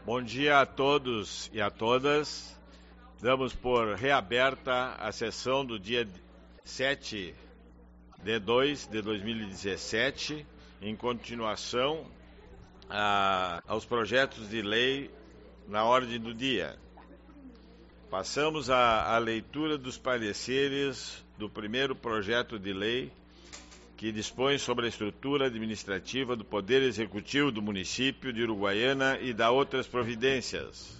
Bom dia a todos e a todas. Damos por reaberta a sessão do dia 7 de 2 de 2017, em continuação aos projetos de lei na ordem do dia. Passamos à leitura dos pareceres do primeiro projeto de lei, que dispõe sobre a estrutura administrativa do Poder Executivo do município de Uruguaiana e da outras providências.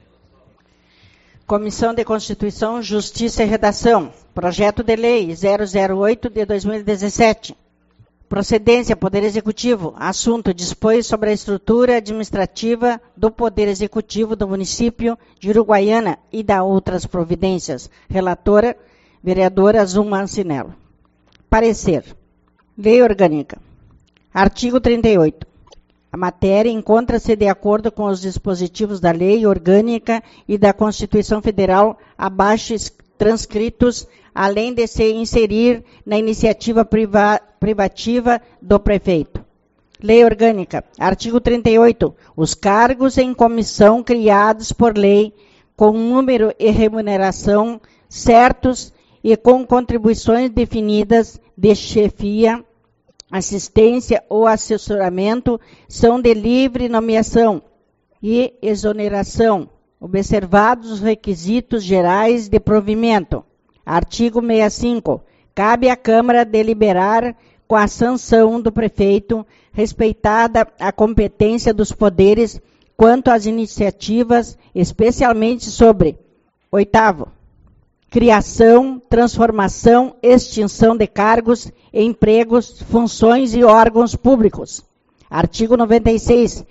Comissão de Constituição, Justiça e Redação. Projeto de Lei 008 de 2017. Procedência, Poder Executivo. Assunto, dispõe sobre a estrutura administrativa do Poder Executivo do município de Uruguaiana e da outras providências. Relatora, vereadora Zuma Ancinello. Parecer. Lei Orgânica. Artigo 38. A matéria encontra-se de acordo com os dispositivos da Lei Orgânica e da Constituição Federal abaixo transcritos, além de se inserir na iniciativa privativa do prefeito. Lei Orgânica. Artigo 38. Os cargos em comissão criados por lei, com número e remuneração certos e com contribuições definidas de chefia, assistência ou assessoramento, são de livre nomeação e exoneração, observados os requisitos gerais de provimento. Artigo 65. Cabe à Câmara deliberar com a sanção do prefeito, respeitada a competência dos poderes quanto às iniciativas, especialmente sobre: 8º, criação, transformação, extinção de cargos, empregos, funções e órgãos públicos. Artigo 96.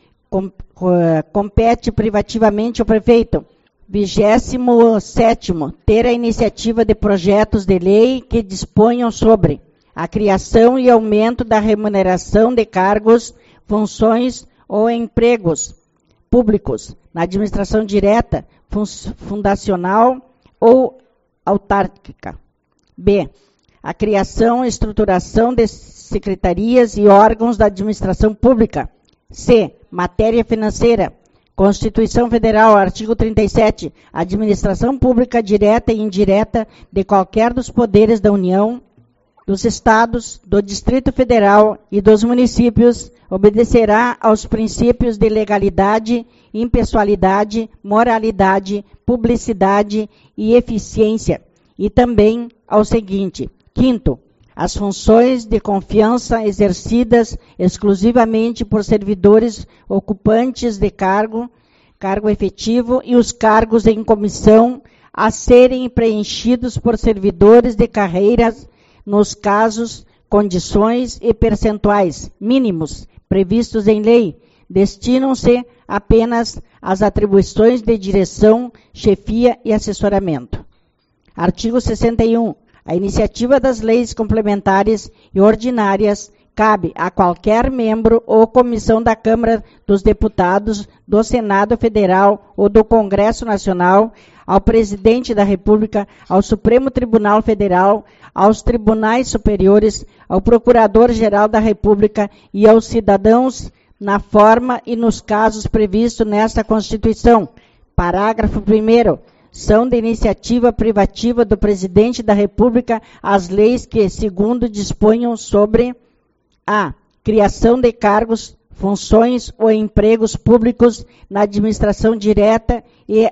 Compete privativamente ao prefeito. 27º. Ter a iniciativa de projetos de lei que disponham sobre a criação e aumento da remuneração de cargos, funções ou empregos públicos na administração direta, fundacional ou autárquica. B. A criação e estruturação de secretarias e órgãos da administração pública. C. Matéria financeira. Constituição Federal, artigo 37. Administração pública direta e indireta de qualquer dos poderes da União, dos Estados, do Distrito Federal e dos municípios obedecerá aos princípios de legalidade, impessoalidade, moralidade, publicidade e eficiência, e também ao seguinte: 5º, as funções de confiança exercidas exclusivamente por servidores ocupantes de cargo efetivo e os cargos em comissão a serem preenchidos por servidores de carreiras nos casos, condições e percentuais mínimos previstos em lei, destinam-se apenas às atribuições de direção, chefia e assessoramento. Artigo 61. A iniciativa das leis complementares e ordinárias cabe a qualquer membro ou comissão da Câmara dos Deputados, do Senado Federal ou do Congresso Nacional, ao Presidente da República, ao Supremo Tribunal Federal, aos tribunais superiores, ao Procurador-Geral da República e aos cidadãos na forma e nos casos previstos nesta Constituição. Parágrafo 1º. São de iniciativa privativa do Presidente da República as leis que, segundo, disponham sobre a criação de cargos, funções ou empregos públicos na administração direta e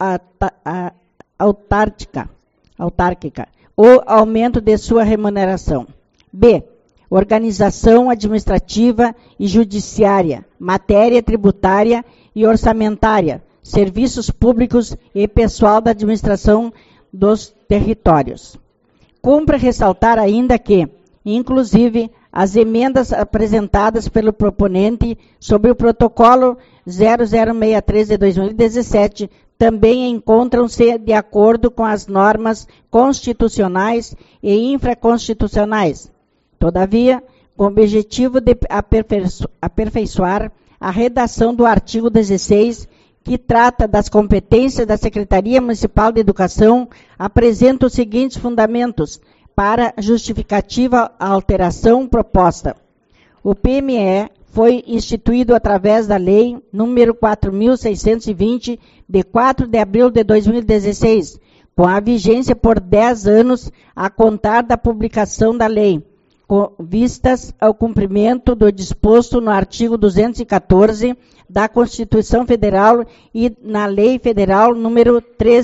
autárquica, ou aumento de sua remuneração. B. Organização administrativa e judiciária, matéria tributária e orçamentária, serviços públicos e pessoal da administração dos territórios. Cumpre ressaltar ainda que, inclusive, as emendas apresentadas pelo proponente sobre o protocolo 0063 de 2017 também encontram-se de acordo com as normas constitucionais e infraconstitucionais. Todavia, com o objetivo de aperfeiçoar a redação do artigo 16, que trata das competências da Secretaria Municipal de Educação, apresenta os seguintes fundamentos para justificativa a alteração proposta. O PME foi instituído através da Lei número 4.620, de 4 de abril de 2016, com a vigência por 10 anos a contar da publicação da lei, com vistas ao cumprimento do disposto no artigo 214 da Constituição Federal e na Lei Federal número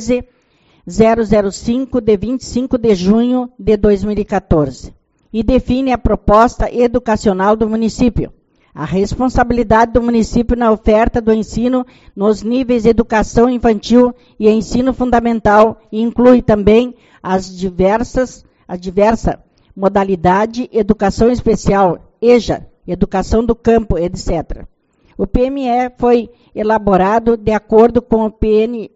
13.005, de 25 de junho de 2014, e define a proposta educacional do município. A responsabilidade do município na oferta do ensino nos níveis de educação infantil e ensino fundamental inclui também a diversa modalidade educação especial, EJA, educação do campo, etc. O PME foi elaborado de acordo com o PNE,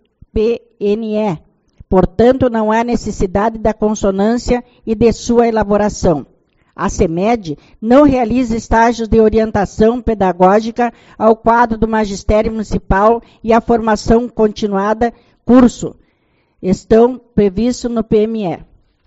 portanto, não há necessidade da consonância e de sua elaboração. A CEMED não realiza estágios de orientação pedagógica ao quadro do magistério municipal e a formação continuada, curso, estão previstos no PME.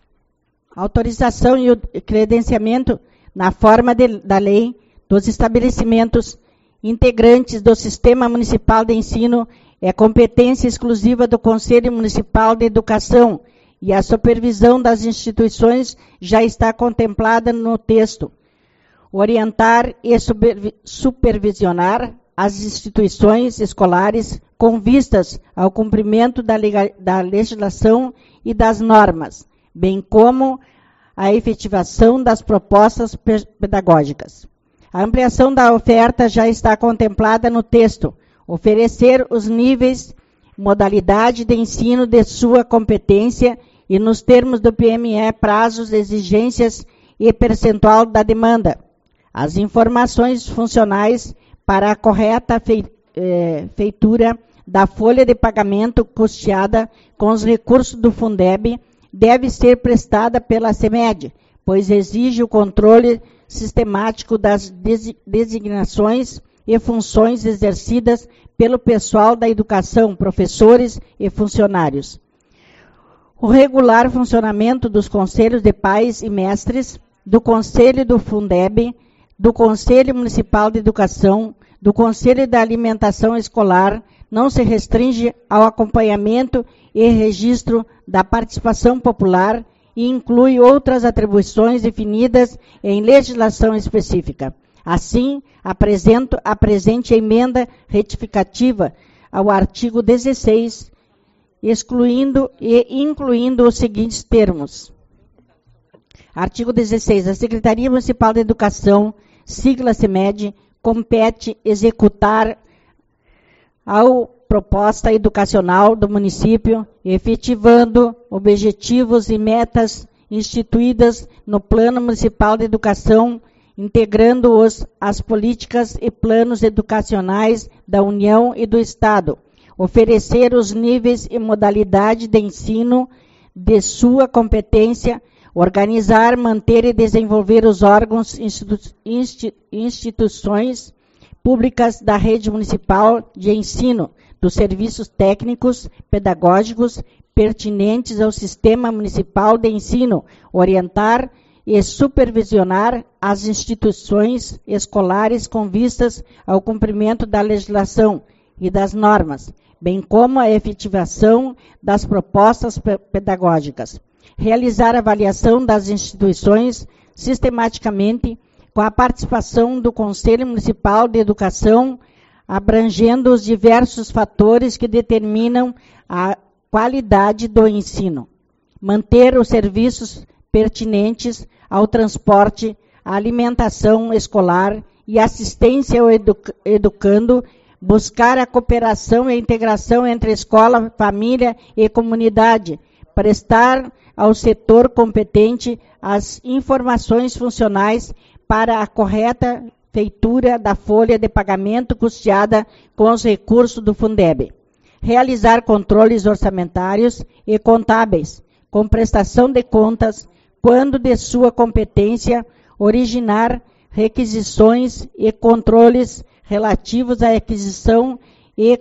Autorização e o credenciamento na forma da lei dos estabelecimentos integrantes do Sistema Municipal de Ensino é competência exclusiva do Conselho Municipal de Educação, e a supervisão das instituições já está contemplada no texto. Orientar e supervisionar as instituições escolares com vistas ao cumprimento da legislação e das normas, bem como a efetivação das propostas pedagógicas. A ampliação da oferta já está contemplada no texto. Oferecer os níveis, modalidade de ensino de sua competência e nos termos do PME, prazos, exigências e percentual da demanda. As informações funcionais para a correta feitura da folha de pagamento custeada com os recursos do Fundeb deve ser prestada pela CEMED, pois exige o controle sistemático das designações e funções exercidas pelo pessoal da educação, professores e funcionários. O regular funcionamento dos conselhos de pais e mestres, do Conselho do Fundeb, do Conselho Municipal de Educação, do Conselho da Alimentação Escolar, não se restringe ao acompanhamento e registro da participação popular e inclui outras atribuições definidas em legislação específica. Assim, apresento a presente emenda retificativa ao artigo 16, excluindo e incluindo os seguintes termos. Artigo 16. A Secretaria Municipal de Educação, sigla CEMED, compete executar a proposta educacional do município, efetivando objetivos e metas instituídas no Plano Municipal de Educação, integrando-os às políticas e planos educacionais da União e do Estado, oferecer os níveis e modalidade de ensino de sua competência, organizar, manter e desenvolver os órgãos instituições públicas da rede municipal de ensino, dos serviços técnicos, pedagógicos pertinentes ao sistema municipal de ensino, orientar e supervisionar as instituições escolares com vistas ao cumprimento da legislação e das normas, bem como a efetivação das propostas pedagógicas. Realizar avaliação das instituições sistematicamente com a participação do Conselho Municipal de Educação, abrangendo os diversos fatores que determinam a qualidade do ensino. Manter os serviços pertinentes ao transporte, à alimentação escolar e assistência ao educando, buscar a cooperação e a integração entre escola, família e comunidade, prestar ao setor competente as informações funcionais para a correta feitura da folha de pagamento custeada com os recursos do Fundeb. Realizar controles orçamentários e contábeis, com prestação de contas, quando de sua competência, originar requisições e controles relativos à aquisição e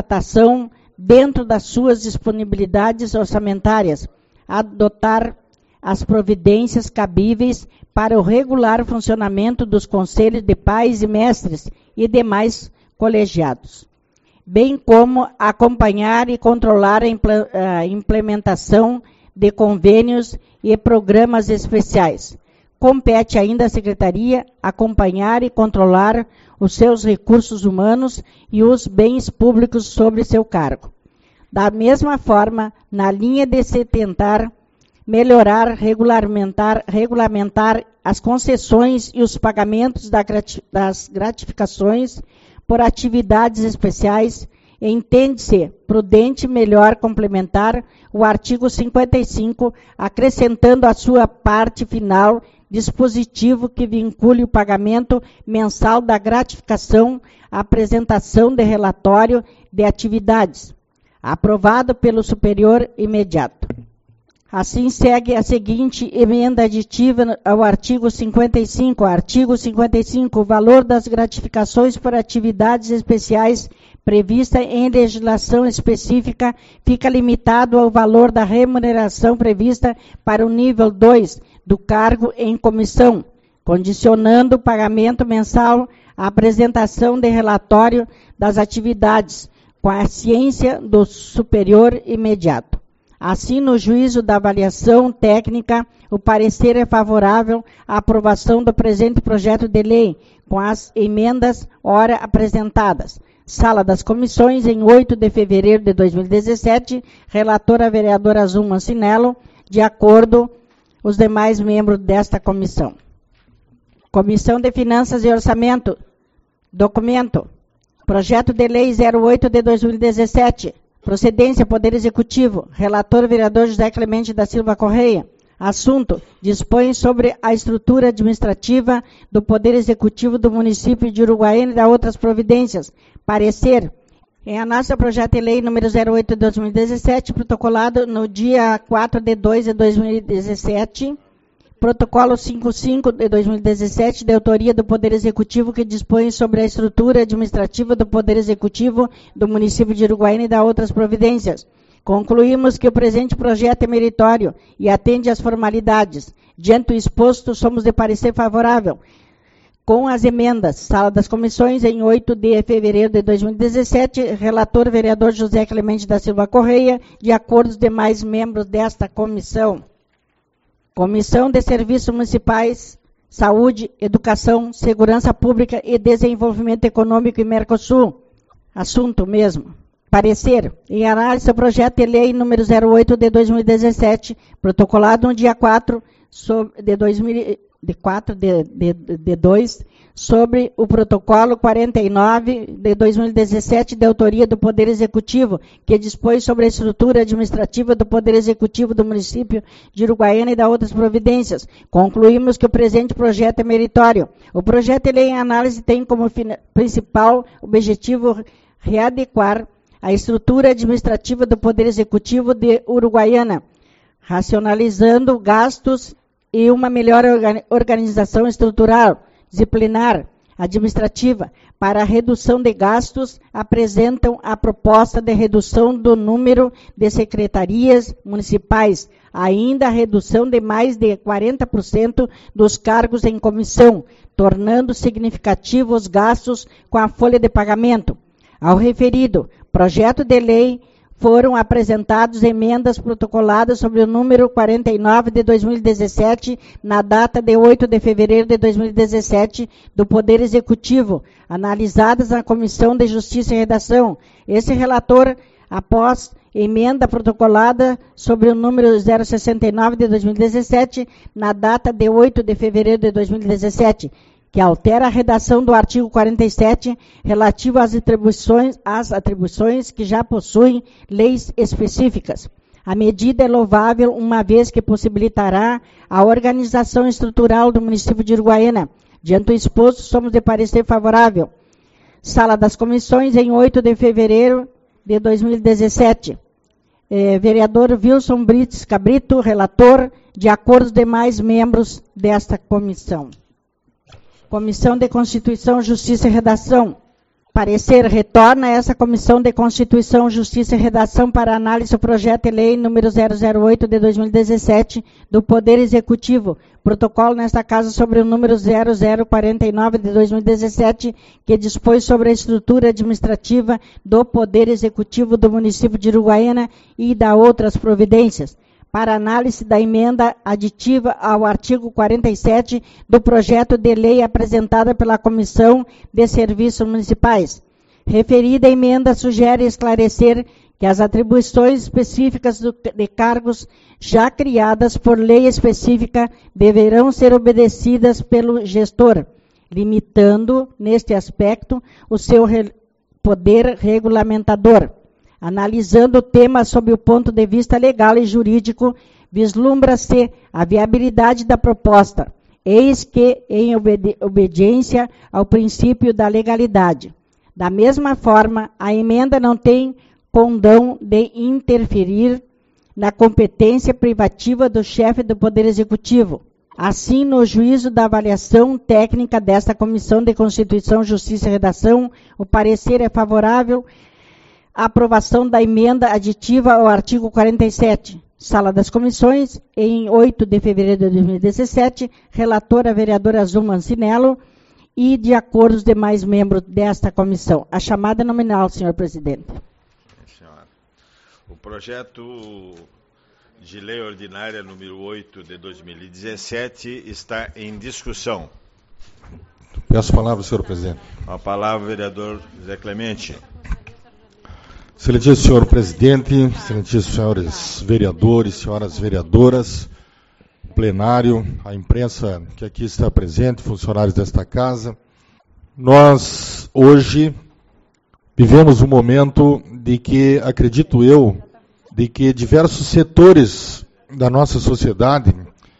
contratação dentro das suas disponibilidades orçamentárias, adotar as providências cabíveis para o regular funcionamento dos conselhos de pais e mestres e demais colegiados, bem como acompanhar e controlar a implementação de convênios e programas especiais. Compete ainda à Secretaria acompanhar e controlar os seus recursos humanos e os bens públicos sobre seu cargo. Da mesma forma, na linha de se tentar melhorar, regulamentar as concessões e os pagamentos das gratificações por atividades especiais, entende-se prudente melhor complementar o artigo 55, acrescentando à sua parte final dispositivo que vincule o pagamento mensal da gratificação à apresentação de relatório de atividades, aprovado pelo superior imediato. Assim segue a seguinte emenda aditiva ao artigo 55. Artigo 55. O valor das gratificações por atividades especiais prevista em legislação específica fica limitado ao valor da remuneração prevista para o nível 2 do cargo em comissão, condicionando o pagamento mensal à apresentação de relatório das atividades, com a ciência do superior imediato. Assim, no juízo da avaliação técnica, o parecer é favorável à aprovação do presente projeto de lei, com as emendas ora apresentadas. Sala das Comissões, em 8 de fevereiro de 2017, relatora a vereadora Zuma Mancinello, de acordo os demais membros desta comissão. Comissão de Finanças e Orçamento. Documento. Projeto de Lei 08 de 2017. Procedência, Poder Executivo. Relator, vereador José Clemente da Silva Correia. Assunto, dispõe sobre a estrutura administrativa do Poder Executivo do município de Uruguaiana e da outras providências. Parecer, em análise ao projeto de lei número 08 de 2017, protocolado no dia 4 de 2 de 2017, protocolo 55 de 2017, de autoria do Poder Executivo, que dispõe sobre a estrutura administrativa do Poder Executivo do município de Uruguaiana e da outras providências. Concluímos que o presente projeto é meritório e atende às formalidades. Diante do exposto, somos de parecer favorável. Com as emendas, Sala das Comissões, em 8 de fevereiro de 2017, relator vereador José Clemente da Silva Correia, de acordo com os demais membros desta comissão. Comissão de Serviços Municipais, Saúde, Educação, Segurança Pública e Desenvolvimento Econômico e Mercosul. Assunto mesmo. Parecer, em análise ao projeto de lei número 08 de 2017, protocolado no dia 4 de 2, sobre o protocolo 49 de 2017, de autoria do Poder Executivo, que dispõe sobre a estrutura administrativa do Poder Executivo do município de Uruguaiana e da outras providências. Concluímos que o presente projeto é meritório. O projeto de lei em análise tem como principal objetivo readequar a estrutura administrativa do Poder Executivo de Uruguaiana, racionalizando gastos e uma melhor organização estrutural, disciplinar, administrativa. Para a redução de gastos, apresentam a proposta de redução do número de secretarias municipais, ainda a redução de mais de 40% dos cargos em comissão, tornando significativos os gastos com a folha de pagamento. Ao referido projeto de lei, foram apresentadas emendas protocoladas sobre o número 49 de 2017, na data de 8 de fevereiro de 2017, do Poder Executivo, analisadas na Comissão de Justiça e Redação. Esse relator, após emenda protocolada sobre o número 069 de 2017, na data de 8 de fevereiro de 2017, que altera a redação do artigo 47, relativo às atribuições que já possuem leis específicas. A medida é louvável, uma vez que possibilitará a organização estrutural do município de Uruguaiana. Diante do exposto, somos de parecer favorável. Sala das Comissões, em 8 de fevereiro de 2017. Vereador Wilson Brits Cabrito, relator, de acordo com os demais membros desta comissão. Comissão de Constituição, Justiça e Redação. Parecer retorna a essa Comissão de Constituição, Justiça e Redação para análise o projeto de lei número 008 de 2017 do Poder Executivo. Protocolo nesta casa sobre o número 0049 de 2017, que dispõe sobre a estrutura administrativa do Poder Executivo do município de Uruguaiana e da outras providências. Para análise da emenda aditiva ao artigo 47 do projeto de lei apresentada pela Comissão de Serviços Municipais. Referida emenda sugere esclarecer que as atribuições específicas de cargos já criadas por lei específica deverão ser obedecidas pelo gestor, limitando, neste aspecto, o seu poder regulamentador. Analisando o tema sob o ponto de vista legal e jurídico, vislumbra-se a viabilidade da proposta, eis que em obediência ao princípio da legalidade. Da mesma forma, a emenda não tem condão de interferir na competência privativa do chefe do Poder Executivo. Assim, no juízo da avaliação técnica desta Comissão de Constituição, Justiça e Redação, o parecer é favorável à aprovação da emenda aditiva ao artigo 47. Sala das Comissões, em 8 de fevereiro de 2017, relatora a vereadora Azul Mancinello e de acordo os demais membros desta comissão. A chamada nominal, senhor presidente. Senhora. O projeto de lei ordinária número 8 de 2017 está em discussão. Peço a palavra, senhor presidente. Com a palavra, vereador Zé Clemente. Excelentíssimo senhor presidente, excelentíssimos senhores vereadores, senhoras vereadoras, plenário, a imprensa que aqui está presente, funcionários desta casa. Nós, hoje, vivemos um momento de que, acredito eu, de que diversos setores da nossa sociedade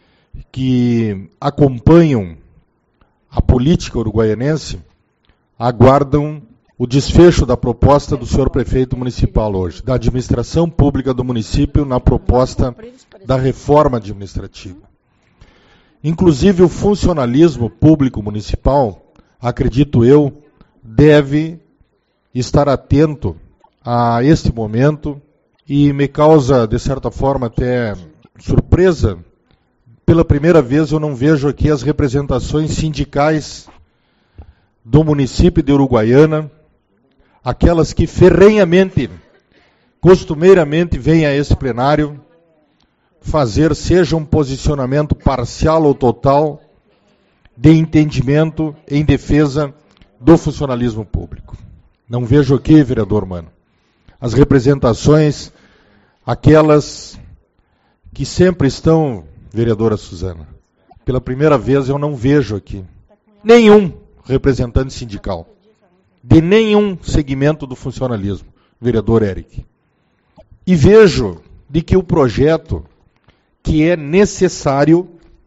que acompanham a política uruguaianense aguardam o desfecho da proposta do senhor prefeito municipal hoje, da administração pública do município na proposta da reforma administrativa. Inclusive o funcionalismo público municipal, acredito eu, deve estar atento a este momento e me causa, de certa forma, até surpresa. Pela primeira vez eu não vejo aqui as representações sindicais do município de Uruguaiana, aquelas que ferrenhamente, costumeiramente vêm a esse plenário fazer, seja um posicionamento parcial ou total, de entendimento em defesa do funcionalismo público. Não vejo aqui, vereador Mano, as representações, aquelas que sempre estão, vereadora Suzana, pela primeira vez eu não vejo aqui nenhum representante sindical de nenhum segmento do funcionalismo, vereador Eric. E vejo de que o projeto, que é necessário,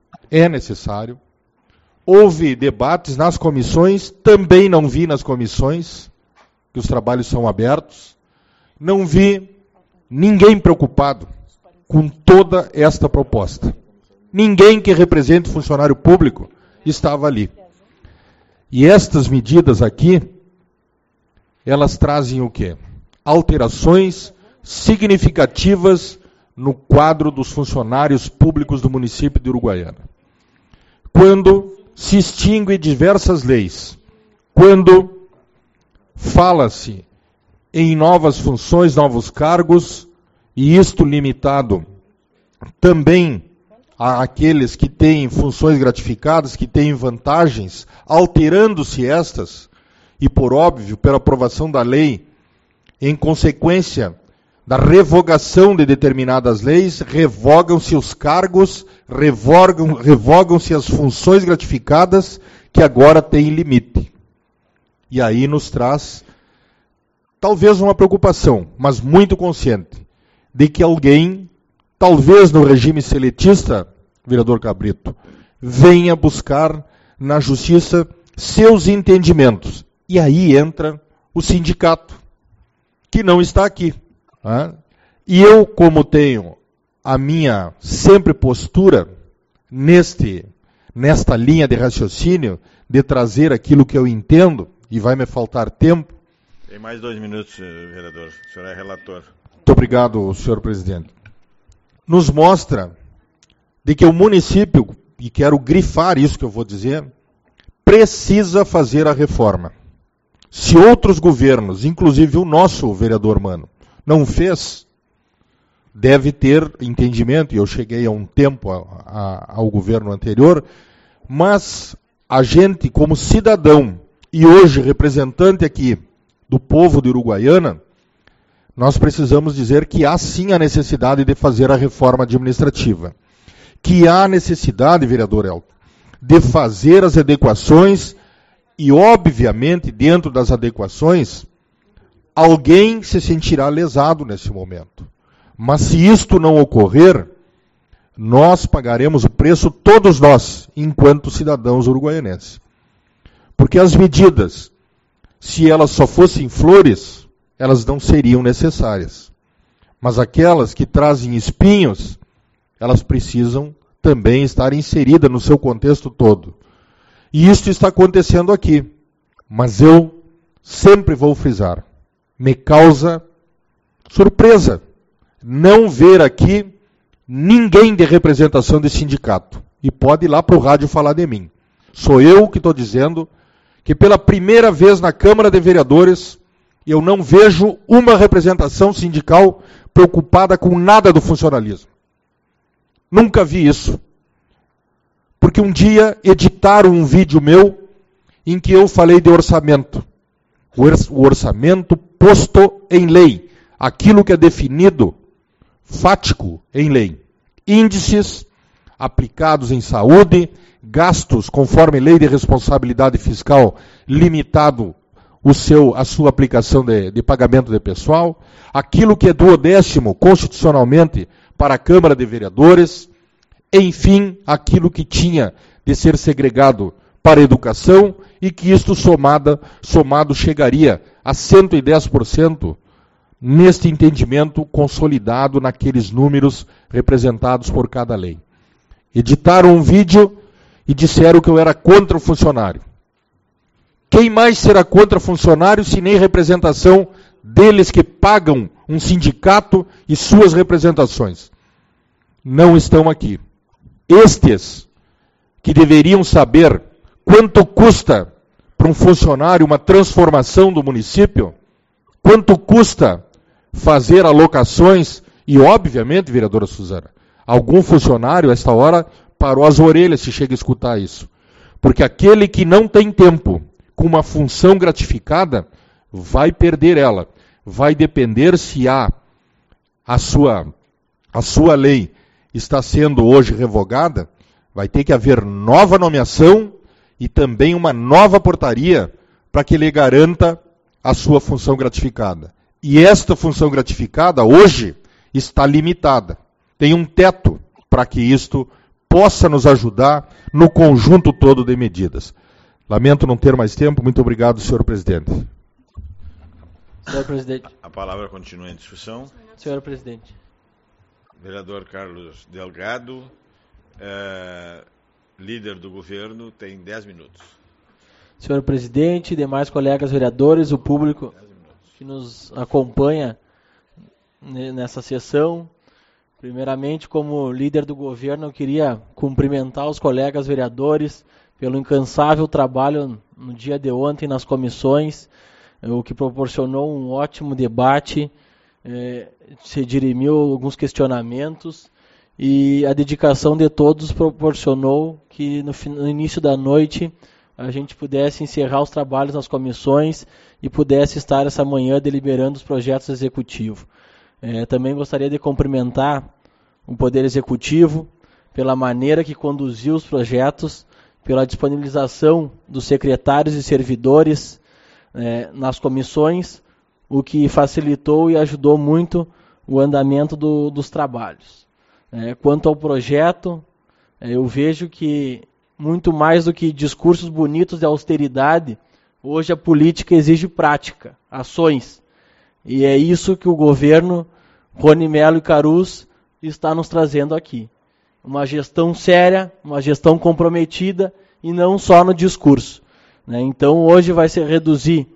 houve debates nas comissões, também não vi nas comissões, que os trabalhos são abertos, não vi ninguém preocupado com toda esta proposta. Ninguém que represente funcionário público estava ali. E estas medidas aqui, elas trazem o quê? Alterações significativas no quadro dos funcionários públicos do município de Uruguaiana. Quando se extingue diversas leis, quando fala-se em novas funções, novos cargos, e isto limitado também àqueles que têm funções gratificadas, que têm vantagens, alterando-se estas, e por óbvio, pela aprovação da lei, em consequência da revogação de determinadas leis, revogam-se os cargos, revogam-se as funções gratificadas, que agora têm limite. E aí nos traz, talvez uma preocupação, mas muito consciente, de que alguém, talvez no regime seletista, vereador Cabrito, venha buscar na justiça seus entendimentos. E aí entra o sindicato, que não está aqui. E eu, como tenho a minha sempre postura nesta linha de raciocínio, de trazer aquilo que eu entendo, e vai me faltar tempo, Tem mais 2 minutos, vereador. O senhor é relator. Muito obrigado, senhor presidente. Nos mostra de que o município, e quero grifar isso que eu vou dizer, precisa fazer a reforma. Se outros governos, inclusive o nosso vereador Mano, não fez, deve ter entendimento, e eu cheguei há um tempo ao governo anterior, mas a gente, como cidadão, e hoje representante aqui do povo de Uruguaiana, nós precisamos dizer que há sim a necessidade de fazer a reforma administrativa. Que há necessidade, vereador Elton, de fazer as adequações e, obviamente, dentro das adequações, alguém se sentirá lesado nesse momento. Mas se isto não ocorrer, nós pagaremos o preço, todos nós, enquanto cidadãos uruguaianenses. Porque as medidas, se elas só fossem flores, elas não seriam necessárias. Mas aquelas que trazem espinhos, elas precisam também estar inseridas no seu contexto todo. E isso está acontecendo aqui. Mas eu sempre vou frisar, me causa surpresa não ver aqui ninguém de representação de sindicato. E pode ir lá para o rádio falar de mim. Sou eu que estou dizendo que pela primeira vez na Câmara de Vereadores eu não vejo uma representação sindical preocupada com nada do funcionalismo. Nunca vi isso. Porque um dia editaram um vídeo meu em que eu falei de orçamento. O orçamento posto em lei. Aquilo que é definido, fático em lei. Índices aplicados em saúde, gastos conforme lei de responsabilidade fiscal limitado a sua aplicação de pagamento de pessoal, aquilo que é duodécimo constitucionalmente para a Câmara de Vereadores, enfim, aquilo que tinha de ser segregado para a educação e que isto somado chegaria a 110% neste entendimento consolidado naqueles números representados por cada lei. Editaram um vídeo e disseram que eu era contra o funcionário. Quem mais será contra funcionário se nem representação deles que pagam um sindicato e suas representações? Não estão aqui. Estes que deveriam saber quanto custa para um funcionário uma transformação do município, quanto custa fazer alocações, e obviamente, vereadora Suzana, algum funcionário, a esta hora, parou as orelhas se chega a escutar isso. Porque aquele que não tem tempo com uma função gratificada, vai perder ela. Vai depender se a sua lei está sendo hoje revogada, vai ter que haver nova nomeação e também uma nova portaria para que ele garanta a sua função gratificada. E esta função gratificada, hoje, está limitada. Tem um teto para que isto possa nos ajudar no conjunto todo de medidas. Lamento não ter mais tempo. Muito obrigado, senhor presidente. Senhor presidente. A palavra continua em discussão. Senhor presidente. Vereador Carlos Delgado, líder do governo, tem 10 minutos. Senhor presidente, demais colegas vereadores, o público que nos acompanha nessa sessão. Primeiramente, como líder do governo, eu queria cumprimentar os colegas vereadores pelo incansável trabalho no dia de ontem nas comissões, o que proporcionou um ótimo debate, se dirimiu alguns questionamentos e a dedicação de todos proporcionou que no início da noite a gente pudesse encerrar os trabalhos nas comissões e pudesse estar essa manhã deliberando os projetos executivos. Também gostaria de cumprimentar o Poder Executivo pela maneira que conduziu os projetos, pela disponibilização dos secretários e servidores nas comissões, o que facilitou e ajudou muito o andamento dos trabalhos. Quanto ao projeto, eu vejo que muito mais do que discursos bonitos de austeridade, hoje a política exige prática, ações. E é isso que o governo Rony Mello e Carus está nos trazendo aqui. Uma gestão séria, uma gestão comprometida e não só no discurso. Então hoje vai se reduzir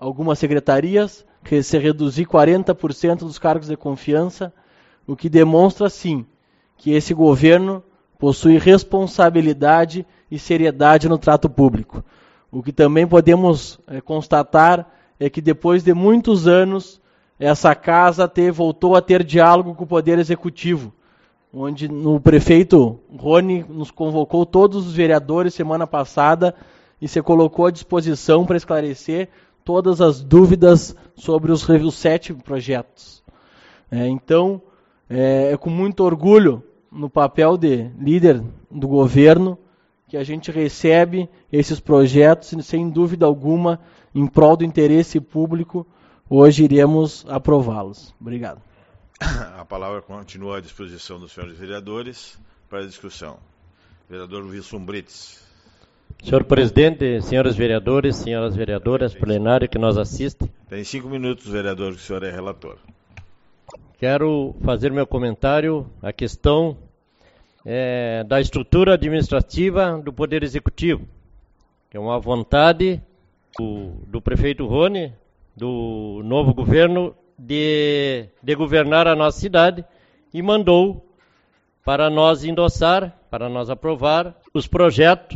algumas secretarias, se reduzir 40% dos cargos de confiança, o que demonstra, sim, que esse governo possui responsabilidade e seriedade no trato público. O que também podemos constatar é que depois de muitos anos, essa casa voltou a ter diálogo com o Poder Executivo, onde o prefeito Rony nos convocou todos os vereadores semana passada e se colocou à disposição para esclarecer todas as dúvidas sobre os 7 projetos. Então, é com muito orgulho no papel de líder do governo que a gente recebe esses projetos e, sem dúvida alguma, em prol do interesse público, hoje iremos aprová-los. Obrigado. A palavra continua à disposição dos senhores vereadores para a discussão. Vereador Wilson Brites. Senhor presidente, senhores vereadores, senhoras vereadoras, plenário que nos assiste. Tem 5 minutos, vereador, que o senhor é relator. Quero fazer meu comentário à questão da estrutura administrativa do Poder Executivo, que é uma vontade do prefeito Rony, do novo governo, de governar a nossa cidade, e mandou para nós endossar, para nós aprovar os projetos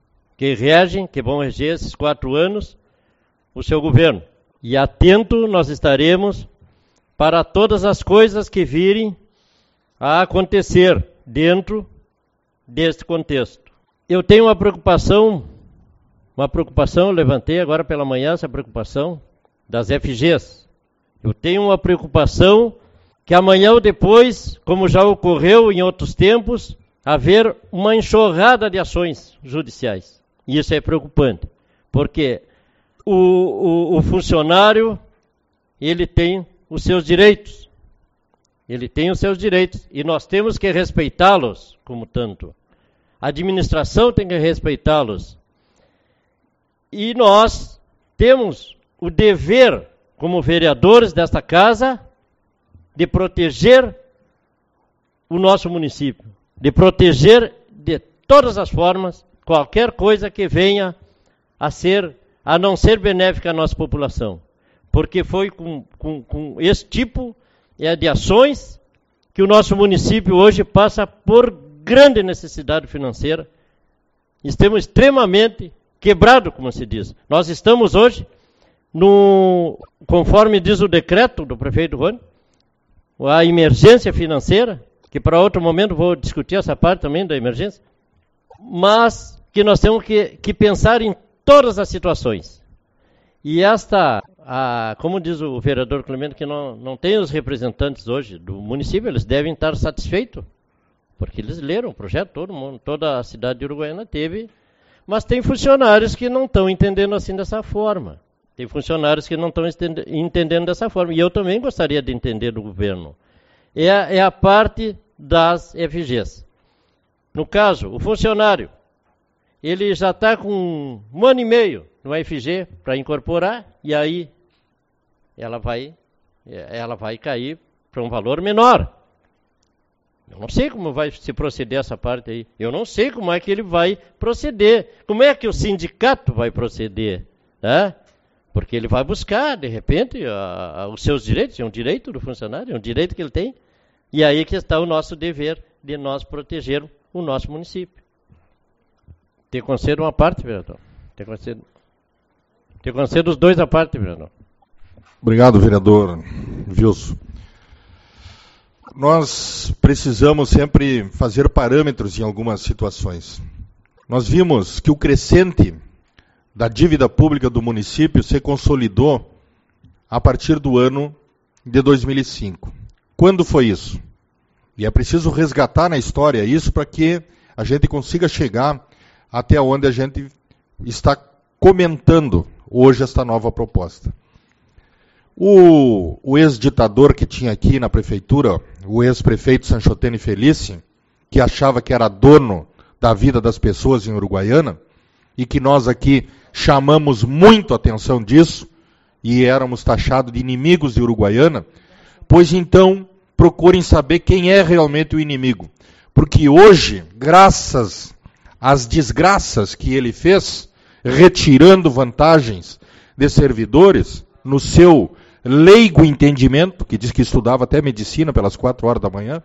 que vão reger esses 4 anos o seu governo. E atento nós estaremos para todas as coisas que virem a acontecer dentro deste contexto. Eu tenho uma preocupação, eu levantei agora pela manhã essa preocupação das FGs. Eu tenho uma preocupação que amanhã ou depois, como já ocorreu em outros tempos, haver uma enxurrada de ações judiciais. E isso é preocupante, porque o funcionário, ele tem os seus direitos. Ele tem os seus direitos e nós temos que respeitá-los como tanto. A administração tem que respeitá-los. E nós temos o dever, como vereadores desta casa, de proteger o nosso município, de proteger de todas as formas qualquer coisa que venha a não ser benéfica à nossa população. Porque foi com esse tipo de ações que o nosso município hoje passa por grande necessidade financeira. Estamos extremamente quebrados, como se diz. Nós estamos hoje, conforme diz o decreto do prefeito Rony, a emergência financeira, que para outro momento vou discutir essa parte também da emergência, mas que nós temos que pensar em todas as situações. E como diz o vereador Clemente, que não tem os representantes hoje do município, eles devem estar satisfeitos, porque eles leram o projeto, todo mundo, toda a cidade de Uruguaiana teve, mas tem funcionários que não estão entendendo assim dessa forma. Tem funcionários que não estão entendendo dessa forma. E eu também gostaria de entender do governo. É a parte das FGs. No caso, o funcionário, ele já está com 1 ano e meio no FG para incorporar, e aí ela vai cair para um valor menor. Eu não sei como vai se proceder essa parte aí. Eu não sei como é que ele vai proceder. Como é que o sindicato vai proceder? Né? Porque ele vai buscar, de repente, os seus direitos. É um direito do funcionário, é um direito que ele tem. E aí que está o nosso dever de nós proteger o nosso município. Te concedo uma parte, vereador. Te concedo os 2 à parte, vereador. Obrigado, vereador Wilson. Nós precisamos sempre fazer parâmetros em algumas situações. Nós vimos que o crescente da dívida pública do município se consolidou a partir do ano de 2005. Quando foi isso? E é preciso resgatar na história isso para que a gente consiga chegar até onde a gente está comentando hoje esta nova proposta. O ex-ditador que tinha aqui na prefeitura, o ex-prefeito Sanchotene Felice, que achava que era dono da vida das pessoas em Uruguaiana, e que nós aqui chamamos muito a atenção disso, e éramos taxados de inimigos de Uruguaiana, pois então procurem saber quem é realmente o inimigo. Porque hoje, graças às desgraças que ele fez, retirando vantagens de servidores, no seu leigo entendimento, que diz que estudava até medicina pelas 4 horas da manhã,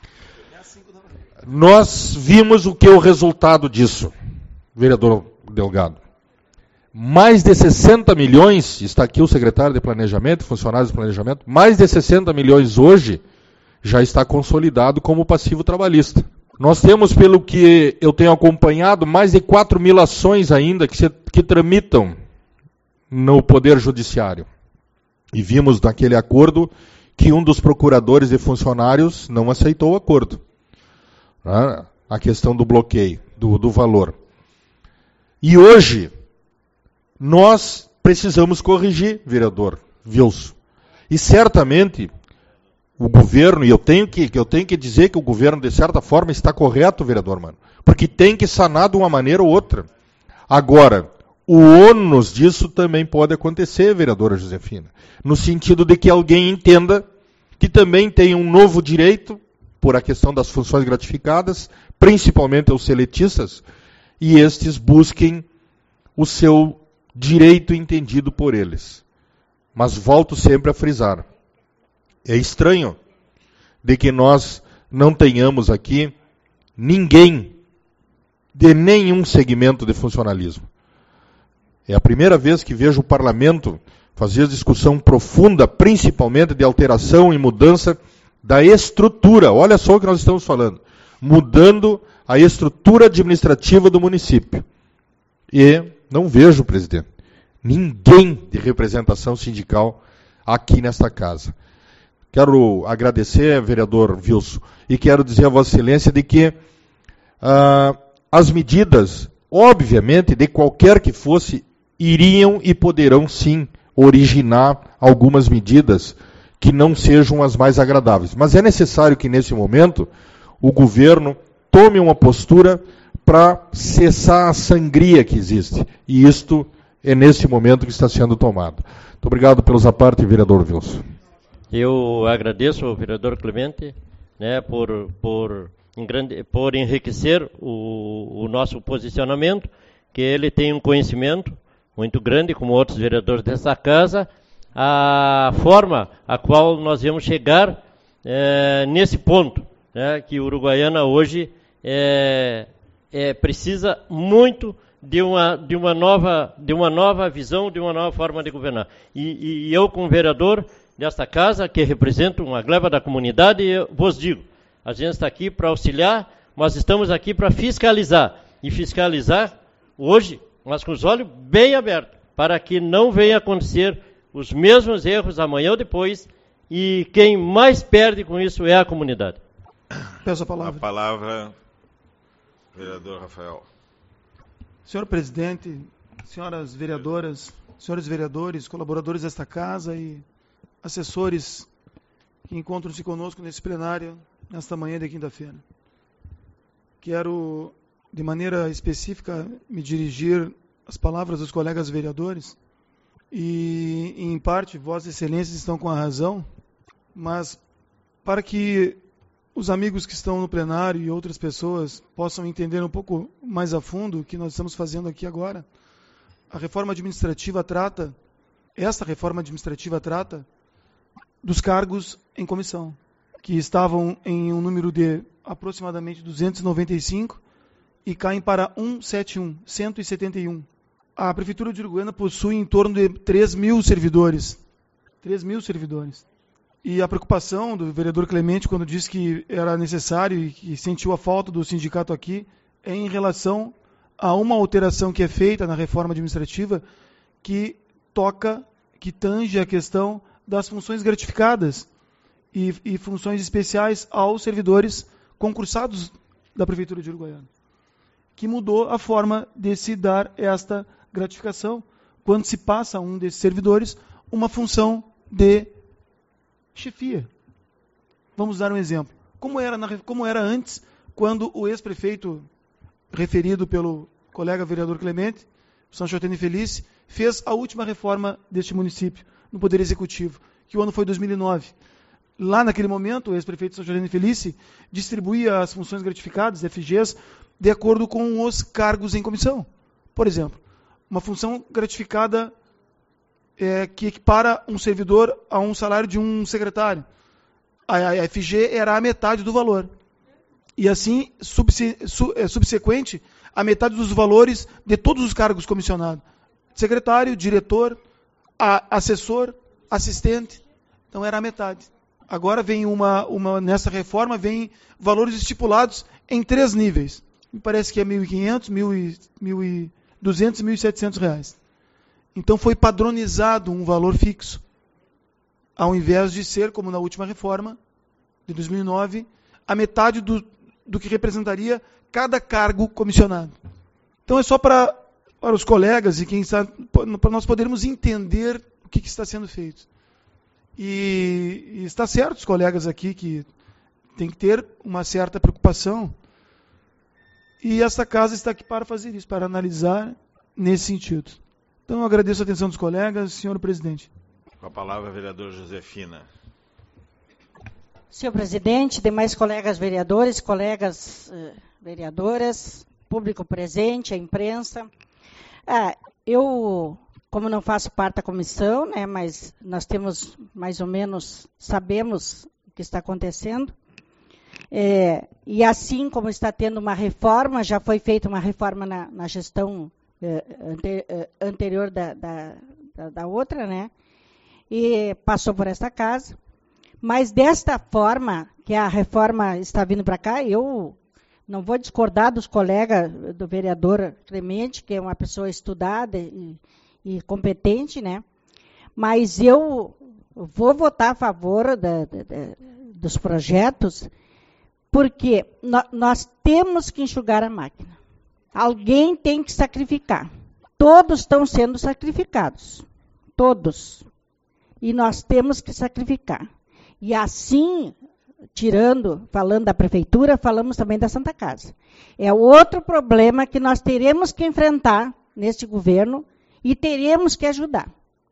nós vimos o que é o resultado disso, vereador Delgado. Mais de 60 milhões, está aqui o secretário de Planejamento, funcionários de Planejamento, mais de 60 milhões hoje já está consolidado como passivo trabalhista. Nós temos, pelo que eu tenho acompanhado, mais de 4 mil ações ainda que tramitam no Poder Judiciário. E vimos naquele acordo que um dos procuradores de funcionários não aceitou o acordo. A questão do bloqueio, do valor. E hoje, nós precisamos corrigir, vereador Wilson. E certamente, o governo, e eu tenho que dizer que o governo, de certa forma, está correto, vereador, mano, porque tem que sanar de uma maneira ou outra. Agora, o ônus disso também pode acontecer, vereadora Josefina, no sentido de que alguém entenda que também tem um novo direito, por a questão das funções gratificadas, principalmente os seletistas, e estes busquem o seu direito entendido por eles. Mas volto sempre a frisar, é estranho de que nós não tenhamos aqui ninguém de nenhum segmento de funcionalismo. É a primeira vez que vejo o parlamento fazer discussão profunda, principalmente de alteração e mudança da estrutura. Olha só o que nós estamos falando. Mudando a estrutura administrativa do município. E não vejo, presidente, ninguém de representação sindical aqui nesta casa. Quero agradecer, vereador Wilson, e quero dizer a Vossa Excelência de que as medidas, obviamente, de qualquer que fosse, iriam e poderão sim originar algumas medidas que não sejam as mais agradáveis. Mas é necessário que, nesse momento, o governo tome uma postura para cessar a sangria que existe. E isto é nesse momento que está sendo tomado. Muito obrigado pelos aparte, vereador Wilson. Eu agradeço ao vereador Clemente, né, por enriquecer o nosso posicionamento, que ele tem um conhecimento muito grande, como outros vereadores dessa casa, a forma a qual nós vamos chegar nesse ponto, né, que Uruguaiana hoje precisa muito de uma nova visão, de uma nova forma de governar. E eu, como vereador desta casa, que represento uma gleba da comunidade, eu vos digo, a gente está aqui para auxiliar, mas estamos aqui para fiscalizar. E fiscalizar hoje, mas com os olhos bem abertos, para que não venha acontecer os mesmos erros amanhã ou depois, e quem mais perde com isso é a comunidade. Peço a palavra. A palavra, vereador Rafael. Senhor presidente, senhoras vereadoras, senhores vereadores, colaboradores desta casa e assessores que encontram-se conosco nesse plenário, nesta manhã de quinta-feira. Quero, de maneira específica, me dirigir às palavras dos colegas vereadores e, em parte, Vossas Excelências estão com a razão, mas para que os amigos que estão no plenário e outras pessoas possam entender um pouco mais a fundo o que nós estamos fazendo aqui agora, esta reforma administrativa trata dos cargos em comissão, que estavam em um número de aproximadamente 295 e caem para 171. A Prefeitura de Uruguaiana possui em torno de 3 mil servidores. 3 mil servidores. E a preocupação do vereador Clemente, quando disse que era necessário e que sentiu a falta do sindicato aqui, é em relação a uma alteração que é feita na reforma administrativa que tange a questão das funções gratificadas e funções especiais aos servidores concursados da Prefeitura de Uruguaiana, que mudou a forma de se dar esta gratificação quando se passa a um desses servidores uma função de chefia. Vamos dar um exemplo. Como era antes, quando o ex-prefeito, referido pelo colega vereador Clemente, Sancho Tene Felice, fez a última reforma deste município, no Poder Executivo, que o ano foi 2009. Lá, naquele momento, o ex-prefeito Sancho Tene Felice distribuía as funções gratificadas, FGs, de acordo com os cargos em comissão. Por exemplo, uma função gratificada que equipara um servidor a um salário de um secretário. A FG era a metade do valor. E assim, subsequente, a metade dos valores de todos os cargos comissionados. Secretário, diretor, assessor, assistente. Então era a metade. Agora vem nessa reforma, vem valores estipulados em 3 níveis. Me parece que é 1.500, 1.200 e 1.700 reais. Então foi padronizado um valor fixo, ao invés de ser, como na última reforma, de 2009, a metade do que representaria cada cargo comissionado. Então é só para os colegas e quem está, para nós podermos entender o que está sendo feito. E está certo os colegas aqui que tem que ter uma certa preocupação. E essa casa está aqui para fazer isso, para analisar nesse sentido. Então eu agradeço a atenção dos colegas, senhor presidente. Com a palavra, vereador Josefina. Senhor presidente, demais colegas vereadores, colegas vereadoras, público presente, a imprensa. Eu, como não faço parte da comissão, né, mas nós temos mais ou menos, sabemos o que está acontecendo. E assim como está tendo uma reforma, já foi feita uma reforma na gestão anterior da outra, né? E passou por esta casa. Mas desta forma, que a reforma está vindo para cá, eu não vou discordar dos colegas do vereador Clemente, que é uma pessoa estudada e competente, né? Mas eu vou votar a favor dos projetos, porque nós temos que enxugar a máquina. Alguém tem que sacrificar. Todos estão sendo sacrificados. Todos. E nós temos que sacrificar. E assim, falando da prefeitura, falamos também da Santa Casa. É outro problema que nós teremos que enfrentar neste governo e teremos que ajudar.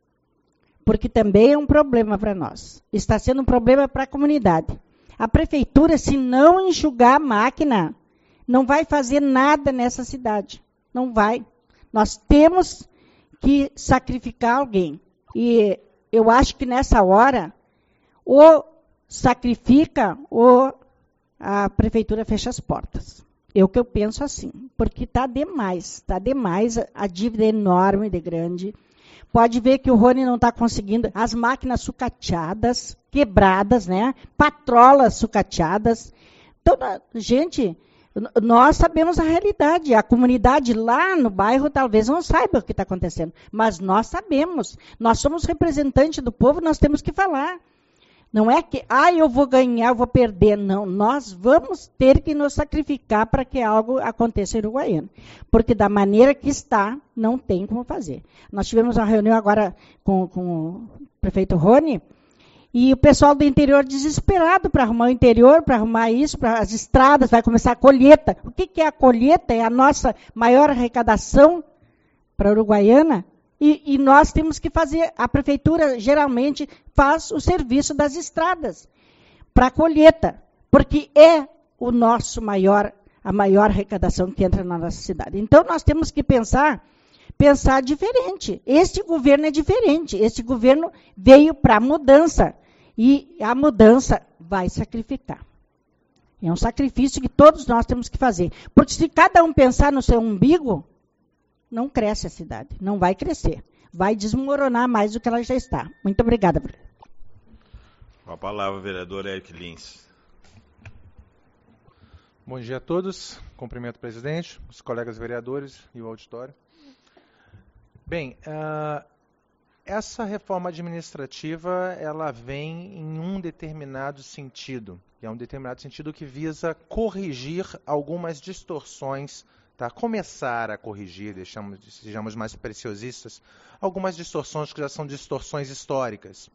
Porque também é um problema para nós. Está sendo um problema para a comunidade. A prefeitura, se não enxugar a máquina, não vai fazer nada nessa cidade. Não vai. Nós temos que sacrificar alguém. E eu acho que nessa hora, ou sacrifica, ou a prefeitura fecha as portas. Eu penso assim, porque está demais, a dívida é enorme, de grande. Pode ver que o Rony não está conseguindo, as máquinas sucateadas, quebradas, né? Patrolas sucateadas. Então, gente, nós sabemos a realidade. A comunidade lá no bairro talvez não saiba o que está acontecendo, mas nós sabemos. Nós somos representantes do povo, nós temos que falar. Não é que, eu vou ganhar, eu vou perder. Não, nós vamos ter que nos sacrificar para que algo aconteça em Uruguaiana. Porque da maneira que está, não tem como fazer. Nós tivemos uma reunião agora com o prefeito Rony, e o pessoal do interior desesperado para arrumar o interior, para arrumar isso, para as estradas, vai começar a colheita. O que é a colheita? É a nossa maior arrecadação para a Uruguaiana. E nós temos que fazer, a prefeitura geralmente faz o serviço das estradas para a colheita, porque é a maior arrecadação que entra na nossa cidade. Então, nós temos que pensar diferente. Este governo é diferente. Este governo veio para a mudança, e a mudança vai sacrificar. É um sacrifício que todos nós temos que fazer. Porque se cada um pensar no seu umbigo, não cresce a cidade, não vai crescer. Vai desmoronar mais do que ela já está. Muito obrigada. Com a palavra, vereador Eric Lins. Bom dia a todos. Cumprimento o presidente, os colegas vereadores e o auditório. Bem, essa reforma administrativa, ela vem em um determinado sentido. E é um determinado sentido que visa corrigir algumas distorções, tá? Começar a corrigir, sejamos mais preciosistas, algumas distorções que já são distorções históricas.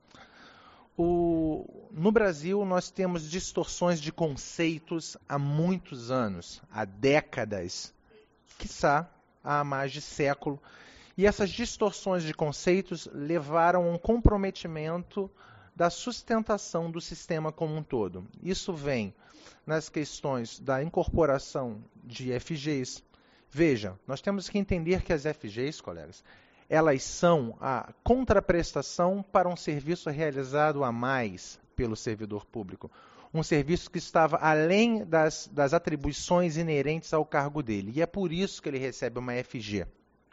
No Brasil, nós temos distorções de conceitos há muitos anos, há décadas, quiçá há mais de século. E essas distorções de conceitos levaram a um comprometimento da sustentação do sistema como um todo. Isso vem nas questões da incorporação de FGs. Veja, nós temos que entender que as FGs, colegas, elas são a contraprestação para um serviço realizado a mais pelo servidor público. Um serviço que estava além das atribuições inerentes ao cargo dele. E é por isso que ele recebe uma FG.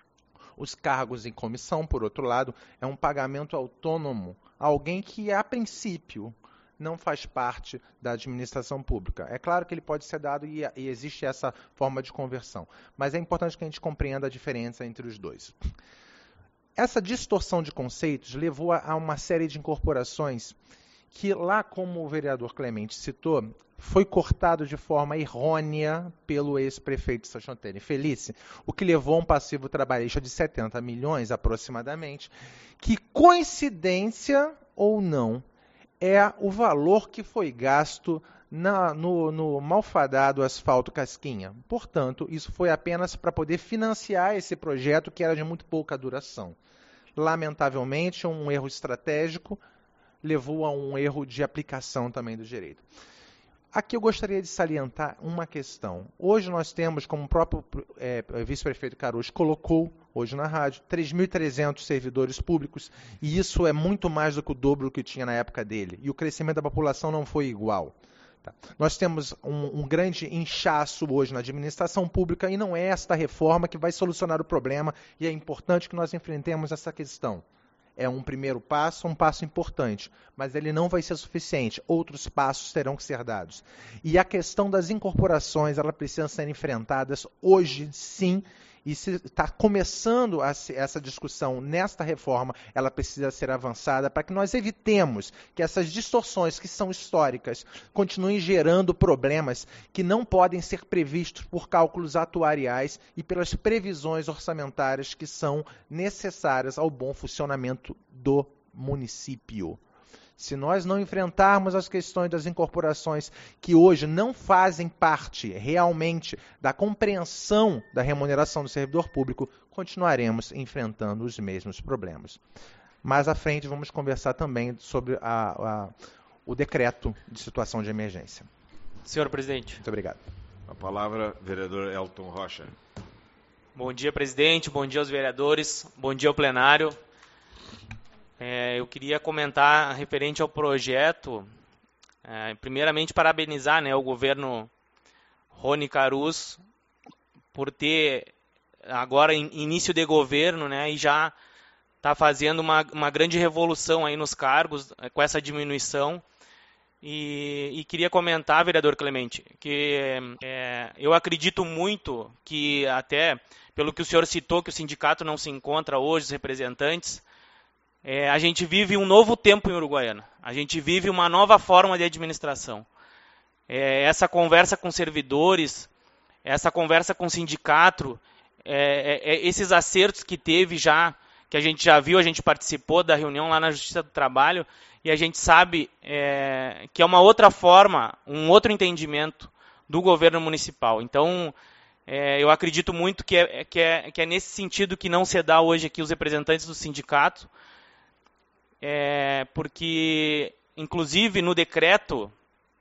Os cargos em comissão, por outro lado, é um pagamento autônomo. Alguém que, a princípio, não faz parte da administração pública. É claro que ele pode ser dado e existe essa forma de conversão. Mas é importante que a gente compreenda a diferença entre os dois. Essa distorção de conceitos levou a uma série de incorporações que, lá como o vereador Clemente citou, foi cortado de forma errônea pelo ex-prefeito de São João Felice, o que levou a um passivo trabalhista de 70 milhões aproximadamente, que, coincidência ou não, é o valor que foi gasto no malfadado asfalto Casquinha. Portanto, isso foi apenas para poder financiar esse projeto que era de muito pouca duração. Lamentavelmente, um erro estratégico levou a um erro de aplicação também do direito. Aqui eu gostaria de salientar uma questão. Hoje nós temos, como o próprio vice-prefeito Caruso colocou hoje na rádio, 3.300 servidores públicos, e isso é muito mais do que o dobro do que tinha na época dele. E o crescimento da população não foi igual. Tá? Nós temos um grande inchaço hoje na administração pública, e não é esta reforma que vai solucionar o problema, e é importante que nós enfrentemos essa questão. É um primeiro passo, um passo importante, mas ele não vai ser suficiente. Outros passos terão que ser dados. E a questão das incorporações, ela precisa ser enfrentadas hoje, sim, e se está começando essa discussão nesta reforma, ela precisa ser avançada para que nós evitemos que essas distorções que são históricas continuem gerando problemas que não podem ser previstos por cálculos atuariais e pelas previsões orçamentárias que são necessárias ao bom funcionamento do município. Se nós não enfrentarmos as questões das incorporações que hoje não fazem parte realmente da compreensão da remuneração do servidor público, continuaremos enfrentando os mesmos problemas. Mais à frente vamos conversar também sobre o decreto de situação de emergência. Senhor presidente. Muito obrigado. A palavra, vereador Elton Rocha. Bom dia, presidente. Bom dia aos vereadores. Bom dia ao plenário. Eu queria comentar referente ao projeto, primeiramente parabenizar o governo Rony Caruso por ter agora início de governo, e já está fazendo uma grande revolução aí nos cargos com essa diminuição. E queria comentar, vereador Clemente, que eu acredito muito que, até pelo que o senhor citou, que o sindicato não se encontra hoje, os representantes, a gente vive um novo tempo em Uruguaiana. A gente vive uma nova forma de administração. Essa conversa com servidores, essa conversa com o sindicato, esses acertos que teve já, que a gente já viu, a gente participou da reunião lá na Justiça do Trabalho, e a gente sabe que é uma outra forma, um outro entendimento do governo municipal. Então, eu acredito muito que é nesse sentido que não se dá hoje aqui os representantes do sindicato, porque, inclusive, no decreto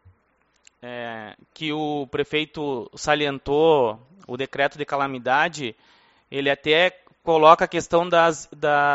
que o prefeito salientou, o decreto de calamidade, ele até coloca a questão das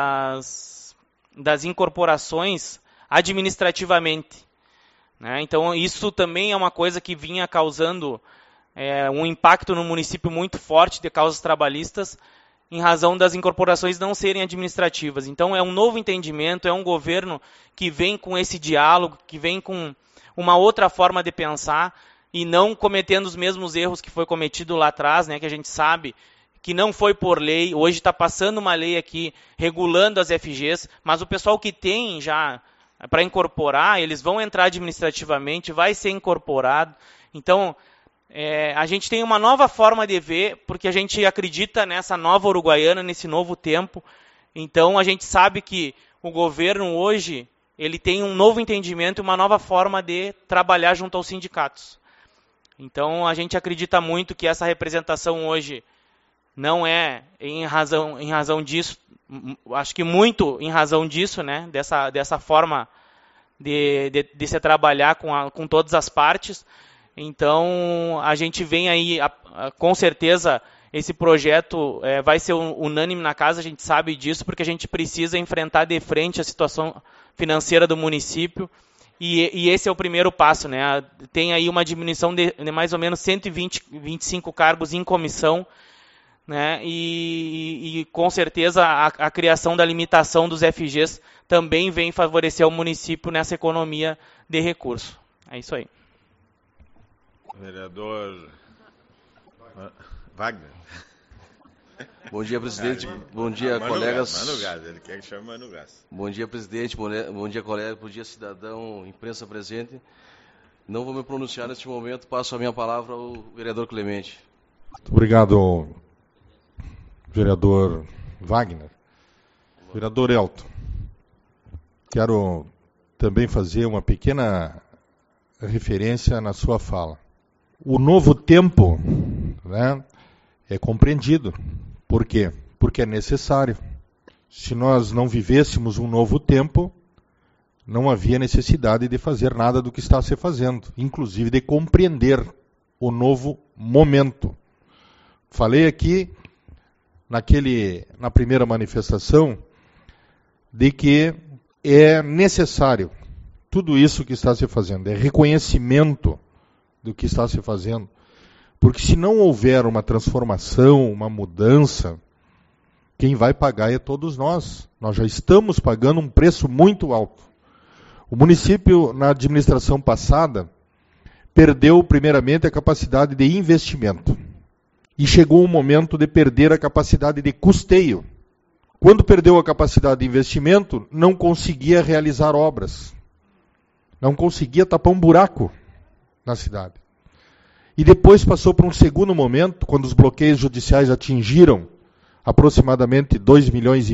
incorporações administrativamente. Então, isso também é uma coisa que vinha causando um impacto no município muito forte de causas trabalhistas, em razão das incorporações não serem administrativas. Então, é um novo entendimento, é um governo que vem com esse diálogo, que vem com uma outra forma de pensar e não cometendo os mesmos erros que foi cometido lá atrás, que a gente sabe que não foi por lei. Hoje está passando uma lei aqui regulando as FGs, mas o pessoal que tem já para incorporar, eles vão entrar administrativamente, vai ser incorporado. Então, a gente tem uma nova forma de ver, porque a gente acredita nessa nova Uruguaiana, nesse novo tempo. Então, a gente sabe que o governo hoje, ele tem um novo entendimento e uma nova forma de trabalhar junto aos sindicatos. Então, a gente acredita muito que essa representação hoje não é em razão disso, acho que muito em razão disso, dessa forma de se trabalhar com todas as partes. Então, a gente vem aí, com certeza, esse projeto vai ser unânime na casa, a gente sabe disso, porque a gente precisa enfrentar de frente a situação financeira do município, e esse é o primeiro passo, né? Tem aí uma diminuição de mais ou menos 125 cargos em comissão, né? E com certeza a criação da limitação dos FGs também vem favorecer o município nessa economia de recurso. É isso aí. Vereador Wagner. Bom dia, presidente. Bom dia, colegas. Mano Gás, ele quer que chame Mano Gás. Bom dia, presidente. Bom dia, colega. Bom dia, cidadão, imprensa presente. Não vou me pronunciar neste momento. Passo a minha palavra ao vereador Clemente. Muito obrigado, vereador Wagner. Vereador Elton, quero também fazer uma pequena referência na sua fala. O novo tempo, né, é compreendido. Por quê? Porque é necessário. Se nós não vivêssemos um novo tempo, não havia necessidade de fazer nada do que está se fazendo, inclusive de compreender o novo momento. Falei aqui, na primeira manifestação, de que é necessário tudo isso que está se fazendo, é reconhecimento do que está se fazendo. Porque se não houver uma transformação, uma mudança, quem vai pagar é todos nós. Nós já estamos pagando um preço muito alto. O município, na administração passada, perdeu primeiramente a capacidade de investimento. E chegou o momento de perder a capacidade de custeio. Quando perdeu a capacidade de investimento, não conseguia realizar obras. Não conseguia tapar um buraco na cidade. E depois passou para um segundo momento, quando os bloqueios judiciais atingiram aproximadamente 2,5 milhões,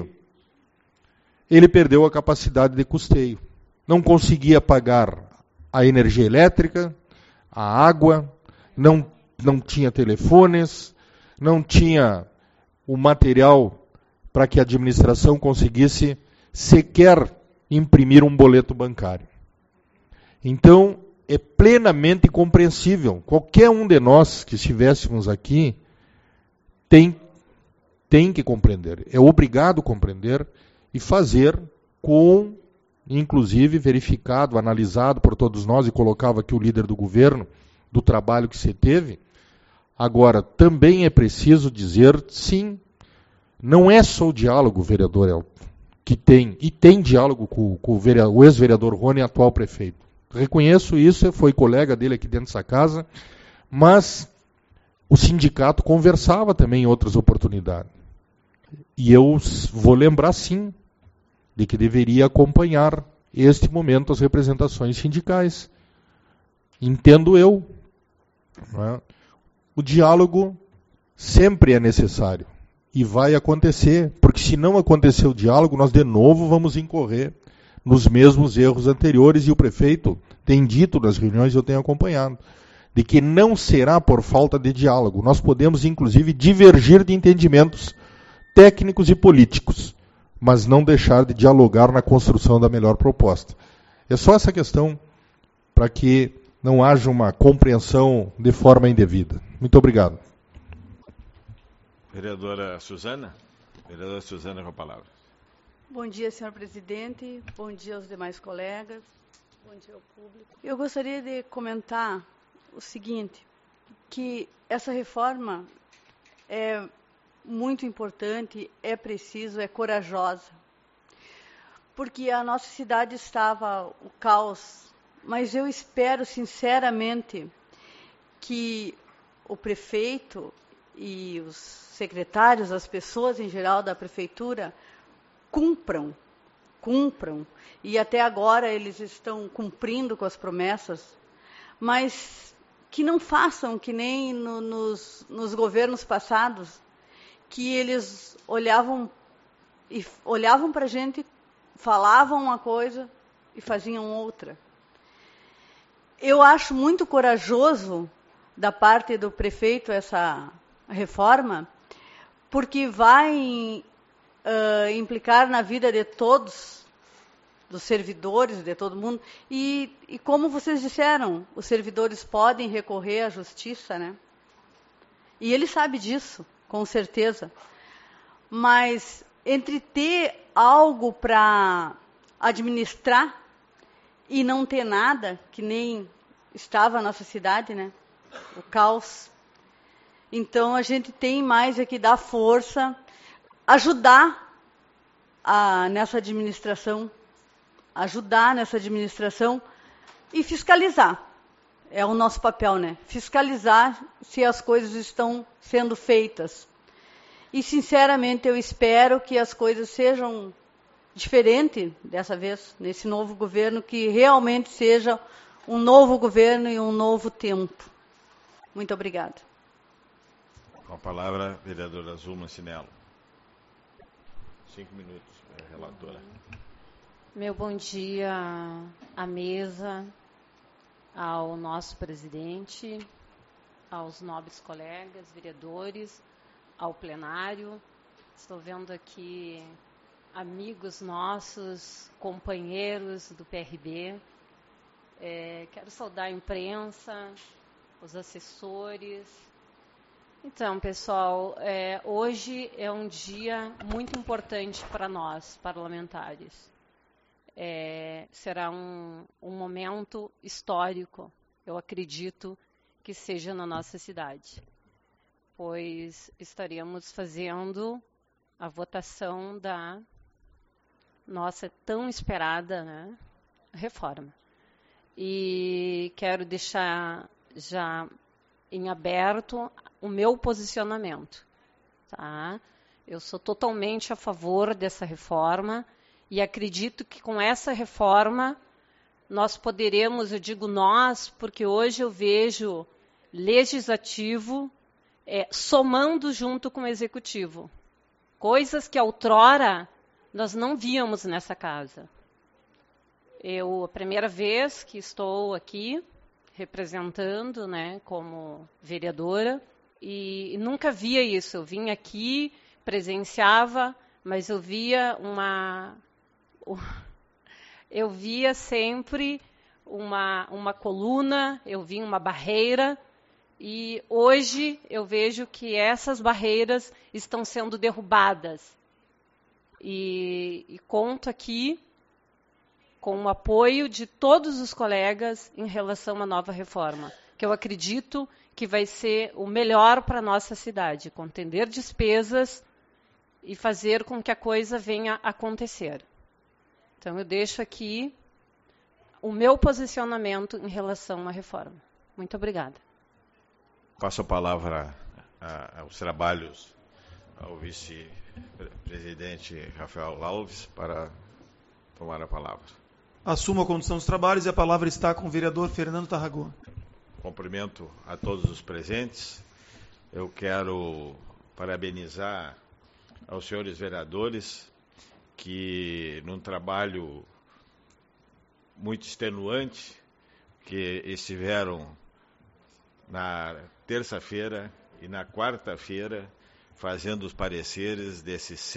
ele perdeu a capacidade de custeio. Não conseguia pagar a energia elétrica, a água, não tinha telefones, não tinha o material para que a administração conseguisse sequer imprimir um boleto bancário. Então, é plenamente compreensível. Qualquer um de nós que estivéssemos aqui tem que compreender. É obrigado a compreender e fazer com, inclusive, verificado, analisado por todos nós, e colocava aqui o líder do governo, do trabalho que se teve. Agora, também é preciso dizer, sim, não é só o diálogo, vereador Elton, que tem, e tem diálogo com o ex-vereador Rony, atual prefeito. Reconheço isso, foi colega dele aqui dentro dessa casa, mas o sindicato conversava também em outras oportunidades. E eu vou lembrar, sim, de que deveria acompanhar este momento as representações sindicais. Entendo eu. Não é? O diálogo sempre é necessário e vai acontecer, porque se não acontecer o diálogo, nós de novo vamos incorrer nos mesmos erros anteriores, e o prefeito tem dito nas reuniões, eu tenho acompanhado, de que não será por falta de diálogo. Nós podemos, inclusive, divergir de entendimentos técnicos e políticos, mas não deixar de dialogar na construção da melhor proposta. É só essa questão para que não haja uma compreensão de forma indevida. Muito obrigado. Vereadora Suzana. Vereadora Suzana com a palavra. Bom dia, senhor presidente. Bom dia aos demais colegas. Bom dia ao público. Eu gostaria de comentar o seguinte, que essa reforma é muito importante, é preciso, é corajosa. Porque a nossa cidade estava o caos, mas eu espero sinceramente que o prefeito e os secretários, as pessoas em geral da prefeitura, cumpram, e até agora eles estão cumprindo com as promessas, mas que não façam que nem nos governos passados, que eles olhavam para a gente, falavam uma coisa e faziam outra. Eu acho muito corajoso da parte do prefeito essa reforma, porque vai implicar na vida de todos, dos servidores, de todo mundo. E como vocês disseram, os servidores podem recorrer à justiça, né? E ele sabe disso, com certeza. Mas entre ter algo para administrar e não ter nada, que nem estava a nossa cidade, né? O caos. Então a gente tem mais é que dar força, ajudar nessa administração e fiscalizar. É o nosso papel, né? Fiscalizar se as coisas estão sendo feitas. E, sinceramente, eu espero que as coisas sejam diferentes dessa vez, nesse novo governo, que realmente seja um novo governo e um novo tempo. Muito obrigada. Com a palavra, vereadora Zulma Sinello. 5 minutos, relatora. Meu bom dia à mesa, ao nosso presidente, aos nobres colegas, vereadores, ao plenário. Estou vendo aqui amigos nossos, companheiros do PRB. Quero saudar a imprensa, os assessores. Então, pessoal, hoje é um dia muito importante para nós, parlamentares. Será um momento histórico, eu acredito que seja na nossa cidade, pois estaremos fazendo a votação da nossa tão esperada, né, reforma. E quero deixar já em aberto o meu posicionamento. Tá? Eu sou totalmente a favor dessa reforma e acredito que com essa reforma nós poderemos, eu digo nós, porque hoje eu vejo legislativo somando junto com o executivo. Coisas que outrora nós não víamos nessa casa. A primeira vez que estou aqui representando, né, como vereadora, e nunca via isso. Eu vinha aqui, presenciava, mas eu via sempre uma coluna, eu via uma barreira, e hoje eu vejo que essas barreiras estão sendo derrubadas. E conto aqui com o apoio de todos os colegas em relação à nova reforma, que eu acredito que vai ser o melhor para a nossa cidade, conter despesas e fazer com que a coisa venha a acontecer. Então, eu deixo aqui o meu posicionamento em relação à reforma. Muito obrigada. Passo a palavra aos trabalhos ao vice-presidente Rafael Alves para tomar a palavra. Assumo a condução dos trabalhos e a palavra está com o vereador Fernando Tarragona. Cumprimento a todos os presentes. Eu quero parabenizar aos senhores vereadores que, num trabalho muito extenuante, que estiveram na terça-feira e na quarta-feira fazendo os pareceres desses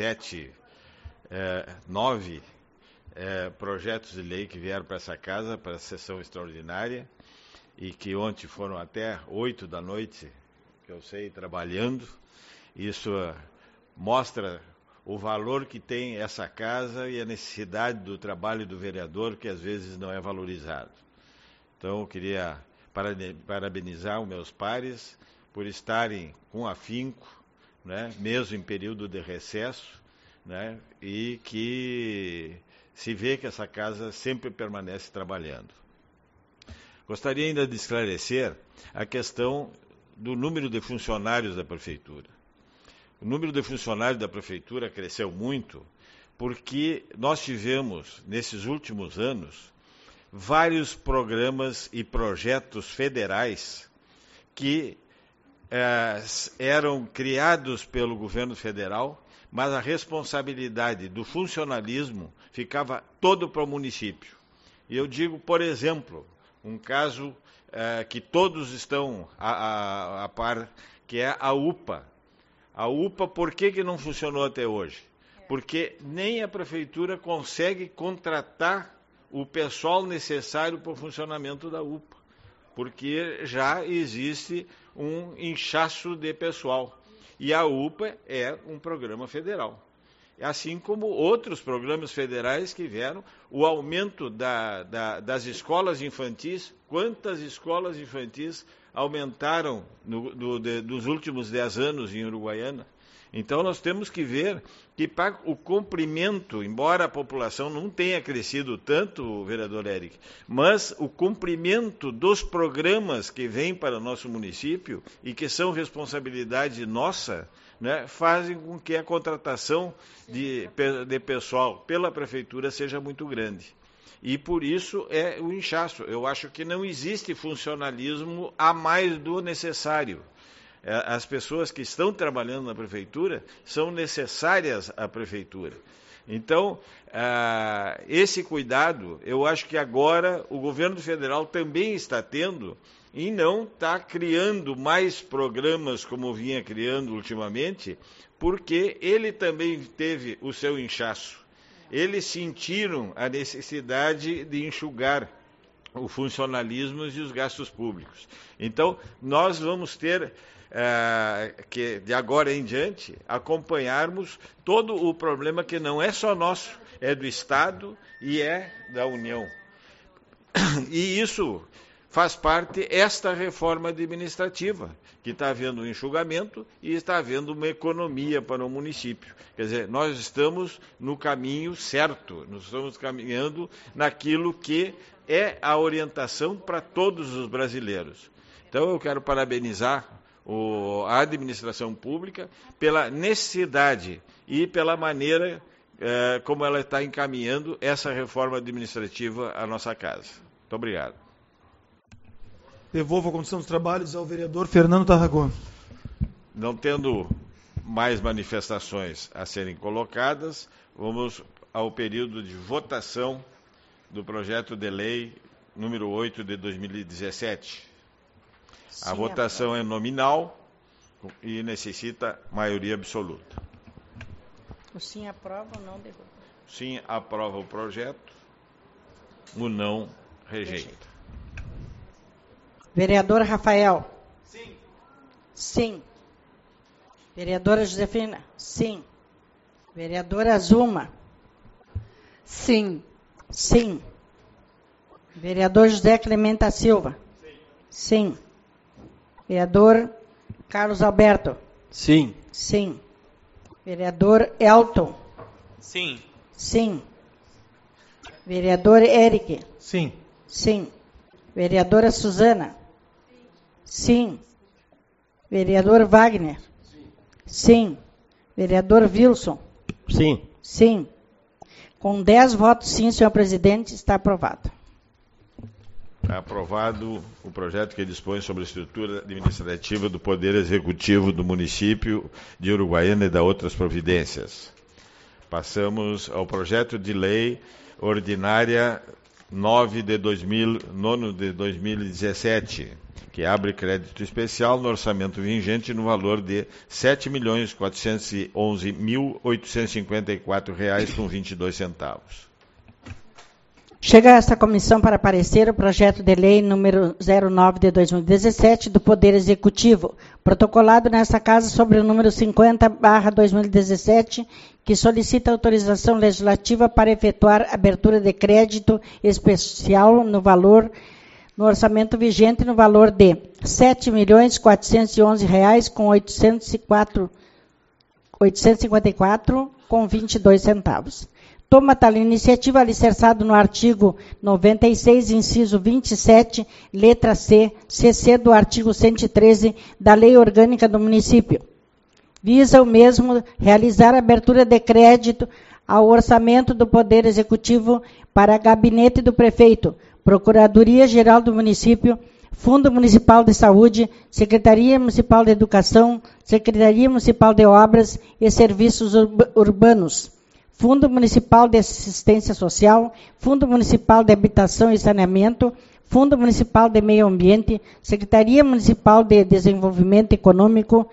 9 projetos de lei que vieram para essa casa, para a sessão extraordinária, e que ontem foram até 8 da noite, que eu sei, trabalhando. Isso mostra o valor que tem essa casa e a necessidade do trabalho do vereador, que às vezes não é valorizado. Então, eu queria parabenizar os meus pares por estarem com afinco, né, mesmo em período de recesso, né, e que se vê que essa casa sempre permanece trabalhando. Gostaria ainda de esclarecer a questão do número de funcionários da prefeitura. O número de funcionários da prefeitura cresceu muito porque nós tivemos, nesses últimos anos, vários programas e projetos federais que eram criados pelo governo federal, mas a responsabilidade do funcionalismo ficava todo para o município. E eu digo, por exemplo, um caso que todos estão a par, que é a UPA. A UPA, por que não funcionou até hoje? Porque nem a prefeitura consegue contratar o pessoal necessário para o funcionamento da UPA. porque já existe um inchaço de pessoal. E a UPA é um programa federal. Assim como outros programas federais que vieram, o aumento das escolas infantis, quantas escolas infantis aumentaram dos últimos 10 anos em Uruguaiana? Então nós temos que ver que para o cumprimento, embora a população não tenha crescido tanto, vereador Eric, mas o cumprimento dos programas que vêm para o nosso município e que são responsabilidade nossa, né, fazem com que a contratação de pessoal pela prefeitura seja muito grande. E por isso é o inchaço. Eu acho que não existe funcionalismo a mais do necessário. As pessoas que estão trabalhando na prefeitura são necessárias à prefeitura. Então, esse cuidado, eu acho que agora o governo federal também está tendo e não está criando mais programas como vinha criando ultimamente, porque ele também teve o seu inchaço. Eles sentiram a necessidade de enxugar o funcionalismo e os gastos públicos. Então, nós vamos ter que de agora em diante acompanharmos todo o problema que não é só nosso, é do Estado e é da União. E isso faz parte esta reforma administrativa, que está havendo um enxugamento e está havendo uma economia para o município. Quer dizer, nós estamos no caminho certo, nós estamos caminhando naquilo que é a orientação para todos os brasileiros. Então eu quero parabenizar a administração pública pela necessidade e pela maneira como ela está encaminhando essa reforma administrativa à nossa casa. Muito obrigado. Devolvo a condução dos trabalhos ao vereador Fernando Tarragona. Não tendo mais manifestações a serem colocadas, vamos ao período de votação do projeto de lei número 8 de 2017. A votação é nominal e necessita maioria absoluta. O sim aprova ou não derruba? Sim aprova o projeto, o não rejeita. Vereador Rafael? Sim. Sim. Vereadora Josefina? Sim. Vereadora Zuma? Sim. Sim. Vereador José Clemente da Silva? Sim. Vereador Carlos Alberto? Sim. Sim. Vereador Elton? Sim. Sim. Vereador Eric? Sim. Sim. Vereadora Suzana? Sim. Vereador Wagner? Sim. Vereador Wilson? Sim. Sim. Com 10 votos sim, senhor presidente, está aprovado. Aprovado o projeto que dispõe sobre a estrutura administrativa do Poder Executivo do município de Uruguaiana e da outras providências. Passamos ao projeto de lei ordinária 9 de 2017, que abre crédito especial no orçamento vigente no valor de R$ 7.411.854,22. Chega a esta comissão para parecer o projeto de lei número 09 de 2017 do Poder Executivo, protocolado nesta casa sobre o número 50/2017, que solicita autorização legislativa para efetuar abertura de crédito especial no orçamento vigente no valor de R$ 7.411.854,22. Toma tal iniciativa alicerçado no artigo 96, inciso 27, letra C, CC do artigo 113 da Lei Orgânica do Município. Visa o mesmo realizar abertura de crédito ao orçamento do Poder Executivo para Gabinete do Prefeito, Procuradoria-Geral do Município, Fundo Municipal de Saúde, Secretaria Municipal de Educação, Secretaria Municipal de Obras e Serviços Urbanos, Fundo Municipal de Assistência Social, Fundo Municipal de Habitação e Saneamento, Fundo Municipal de Meio Ambiente, Secretaria Municipal de Desenvolvimento Econômico,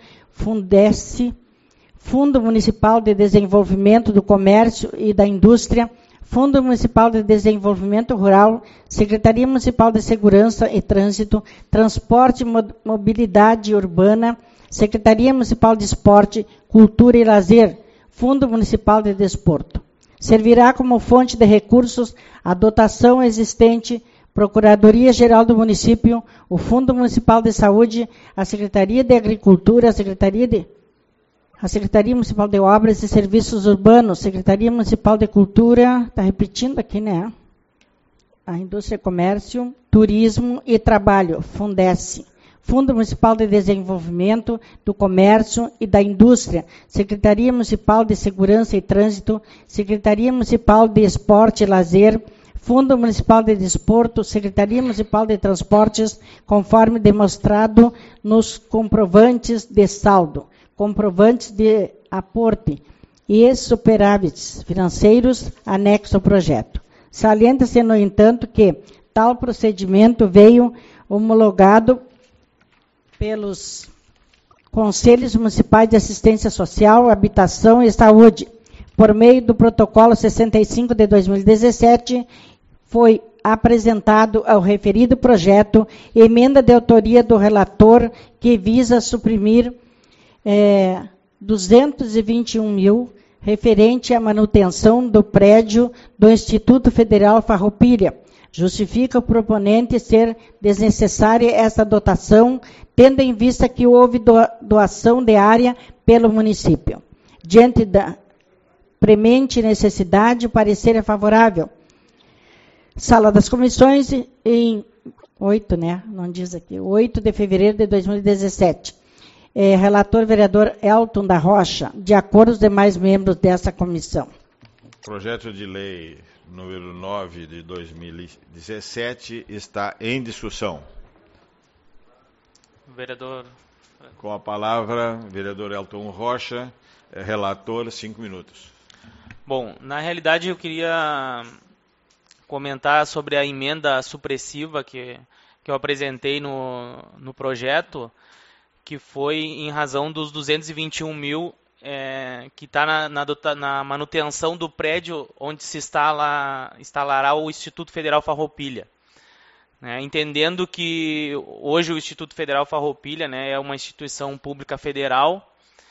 Fundesc, Fundo Municipal de Desenvolvimento do Comércio e da Indústria, Fundo Municipal de Desenvolvimento Rural, Secretaria Municipal de Segurança e Trânsito, Transporte e Mobilidade Urbana, Secretaria Municipal de Esporte, Cultura e Lazer, Fundo Municipal de Desporto. Servirá como fonte de recursos a dotação existente, Procuradoria-Geral do Município, o Fundo Municipal de Saúde, a Secretaria de Agricultura, a Secretaria Municipal de Obras e Serviços Urbanos, Secretaria Municipal de Cultura, está repetindo aqui, né? A Indústria e Comércio, Turismo e Trabalho, Fundesc. Fundo Municipal de Desenvolvimento do Comércio e da Indústria, Secretaria Municipal de Segurança e Trânsito, Secretaria Municipal de Esporte e Lazer, Fundo Municipal de Desporto, Secretaria Municipal de Transportes, conforme demonstrado nos comprovantes de saldo, comprovantes de aporte e superávites financeiros anexo ao projeto. Salienta-se, no entanto, que tal procedimento veio homologado pelos Conselhos Municipais de Assistência Social, Habitação e Saúde, por meio do Protocolo 65 de 2017, foi apresentado ao referido projeto emenda de autoria do relator que visa suprimir 221 mil referente à manutenção do prédio do Instituto Federal Farroupilha. Justifica o proponente ser desnecessária essa dotação, tendo em vista que houve doação de área pelo município. Diante da premente necessidade, o parecer é favorável. Sala das Comissões, em 8, né? Não diz aqui, 8 de fevereiro de 2017. Relator vereador Elton da Rocha, de acordo com os demais membros dessa comissão. Projeto de lei número 9 de 2017 está em discussão. Vereador. Com a palavra, vereador Elton Rocha, relator, 5 minutos. Bom, na realidade eu queria comentar sobre a emenda supressiva que eu apresentei no projeto, que foi em razão dos 221 mil que está na manutenção do prédio onde se instalará o Instituto Federal Farroupilha. Entendendo que hoje o Instituto Federal Farroupilha, é uma instituição pública federal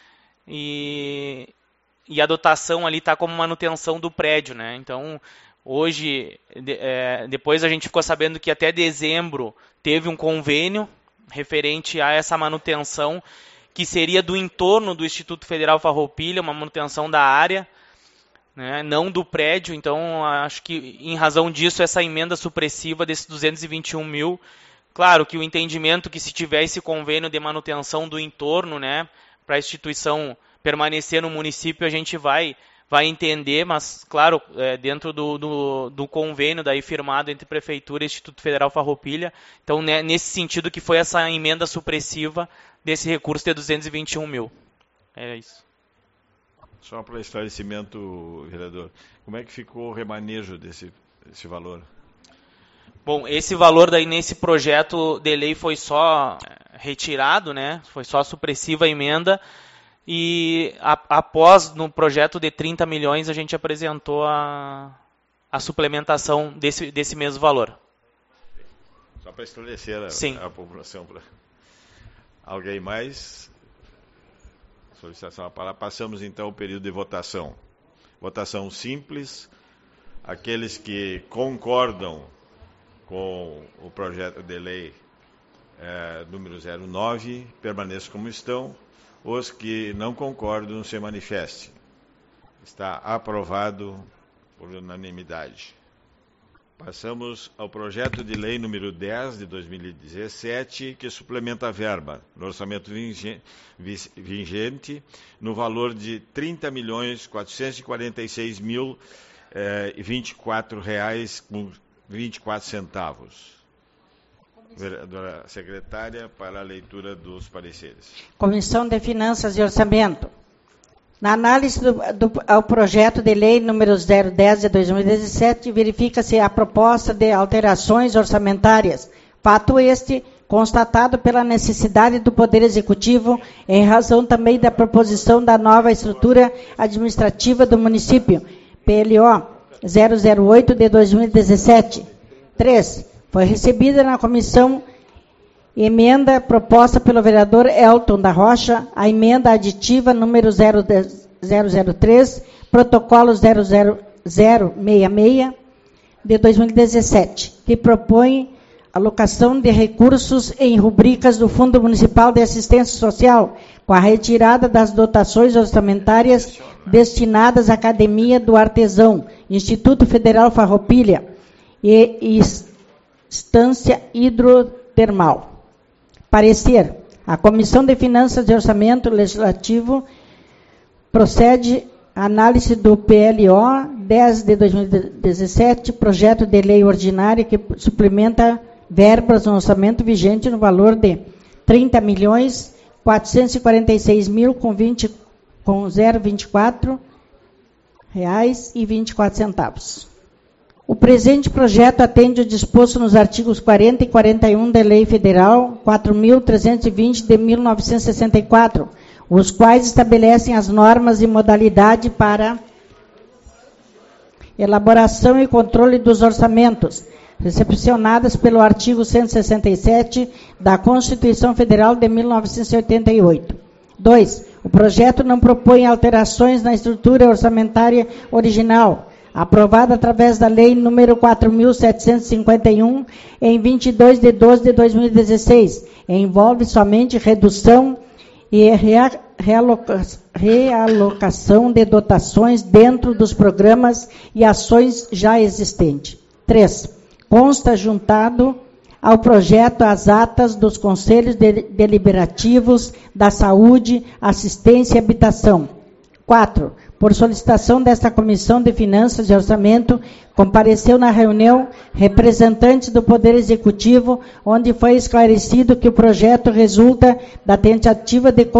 e a dotação ali está como manutenção do prédio. Então, hoje, depois a gente ficou sabendo que até dezembro teve um convênio referente a essa manutenção, que seria do entorno do Instituto Federal Farroupilha, uma manutenção da área, não do prédio. Então, acho que, em razão disso, essa emenda supressiva desses 221 mil, claro que o entendimento que se tiver esse convênio de manutenção do entorno, para a instituição permanecer no município, a gente vai entender, mas, claro, dentro do convênio daí firmado entre Prefeitura e Instituto Federal Farroupilha. Então, nesse sentido que foi essa emenda supressiva desse recurso de 221 mil. É isso. Só para esclarecimento, vereador, como é que ficou o remanejo desse valor? Bom, esse valor daí nesse projeto de lei foi só retirado, foi só supressiva a emenda, e após, no projeto de 30 milhões, a gente apresentou a suplementação desse mesmo valor. Só para esclarecer a população. Alguém mais? Solicitação à palavra. Passamos então ao período de votação. Votação simples. Aqueles que concordam com o projeto de lei número 09 permaneçam como estão. Os que não concordam se manifestem. Está aprovado por unanimidade. Passamos ao projeto de lei número 10 de 2017, que suplementa a verba no orçamento vigente no valor de R$ 30.446.024,24. Vereadora secretária, para a leitura dos pareceres. Comissão de Finanças e Orçamento. Na análise ao projeto de lei número 010 de 2017, verifica-se a proposta de alterações orçamentárias. Fato este constatado pela necessidade do Poder Executivo, em razão também da proposição da nova estrutura administrativa do município, PLO, 008 de 2017. 3. Foi recebida na comissão emenda proposta pelo vereador Elton da Rocha, a emenda aditiva número 003, protocolo 00066 de 2017, que propõe alocação de recursos em rubricas do Fundo Municipal de Assistência Social, com a retirada das dotações orçamentárias destinadas à Academia do Artesão, Instituto Federal Farroupilha e Estância Hidrotermal. Parecer. A Comissão de Finanças e Orçamento Legislativo procede à análise do PLO 10 de 2017, projeto de lei ordinária que suplementa verbas no orçamento vigente no valor de R$ 30.446.024 e 24 centavos. O presente projeto atende o disposto nos artigos 40 e 41 da Lei Federal 4.320 de 1964, os quais estabelecem as normas e modalidade para elaboração e controle dos orçamentos, recepcionadas pelo artigo 167 da Constituição Federal de 1988. 2. O projeto não propõe alterações na estrutura orçamentária original, aprovada através da Lei nº 4.751, em 22 de 12 de 2016. Envolve somente redução e realocação de dotações dentro dos programas e ações já existentes. 3. Consta juntado ao projeto as atas dos Conselhos Deliberativos da Saúde, Assistência e Habitação. 4. Por solicitação desta Comissão de Finanças e Orçamento, compareceu na reunião representantes do Poder Executivo, onde foi esclarecido que o projeto resulta da tentativa de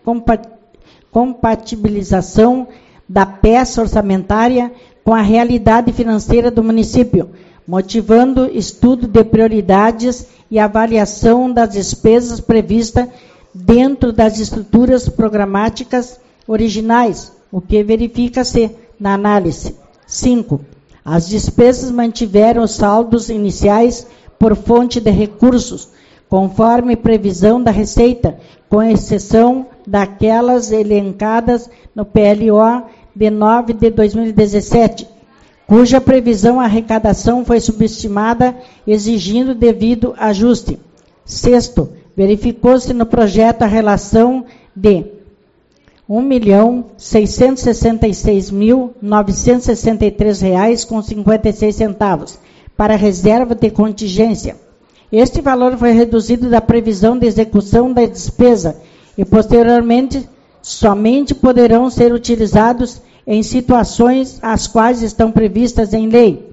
compatibilização da peça orçamentária com a realidade financeira do município, motivando estudo de prioridades e avaliação das despesas previstas dentro das estruturas programáticas originais, o que verifica-se na análise. 5. As despesas mantiveram os saldos iniciais por fonte de recursos, conforme previsão da Receita, com exceção daquelas elencadas no PLO de 9 de 2017, cuja previsão arrecadação foi subestimada, exigindo devido ajuste. 6. Verificou-se no projeto a relação de R$ 1.666.963,56 para reserva de contingência. Este valor foi reduzido da previsão de execução da despesa e, posteriormente, somente poderão ser utilizados em situações as quais estão previstas em lei.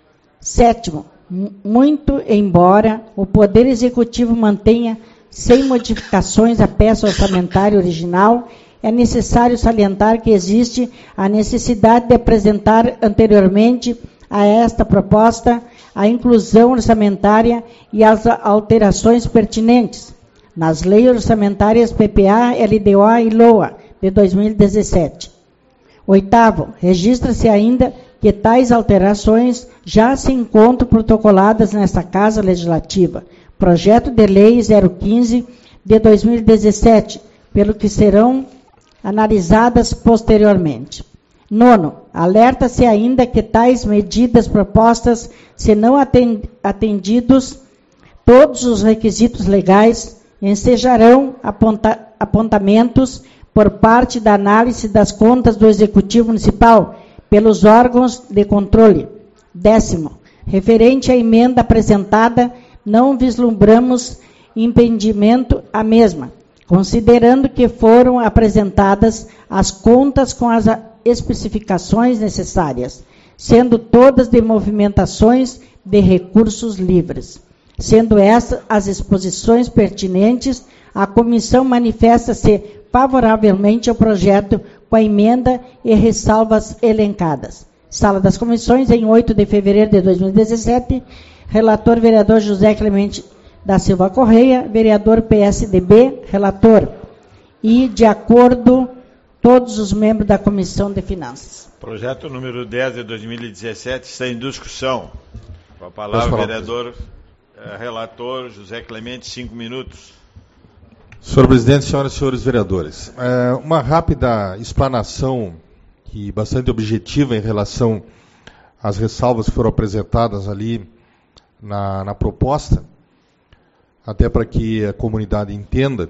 7. Muito embora o Poder Executivo mantenha sem modificações a peça orçamentária original, é necessário salientar que existe a necessidade de apresentar anteriormente a esta proposta a inclusão orçamentária e as alterações pertinentes nas leis orçamentárias PPA, LDO e LOA de 2017. 8. Registra-se ainda que tais alterações já se encontram protocoladas nesta Casa Legislativa, projeto de lei 015 de 2017, pelo que serão analisadas posteriormente. 9. Alerta-se ainda que tais medidas propostas, se não atendidos todos os requisitos legais, ensejarão apontamentos por parte da análise das contas do Executivo Municipal pelos órgãos de controle. 10. Referente à emenda apresentada, não vislumbramos impedimento à mesma, considerando que foram apresentadas as contas com as especificações necessárias, sendo todas de movimentações de recursos livres. Sendo essas as exposições pertinentes, a comissão manifesta-se favoravelmente ao projeto com a emenda e ressalvas elencadas. Sala das Comissões, em 8 de fevereiro de 2017, relator vereador José Clemente da Silva Correia, vereador PSDB, relator. E, de acordo todos os membros da Comissão de Finanças. Projeto número 10 de 2017 está em discussão. Com a palavra o vereador relator José Clemente, 5 minutos. Senhor presidente, senhoras e senhores vereadores, uma rápida explanação e bastante objetiva em relação às ressalvas que foram apresentadas ali na proposta, até para que a comunidade entenda.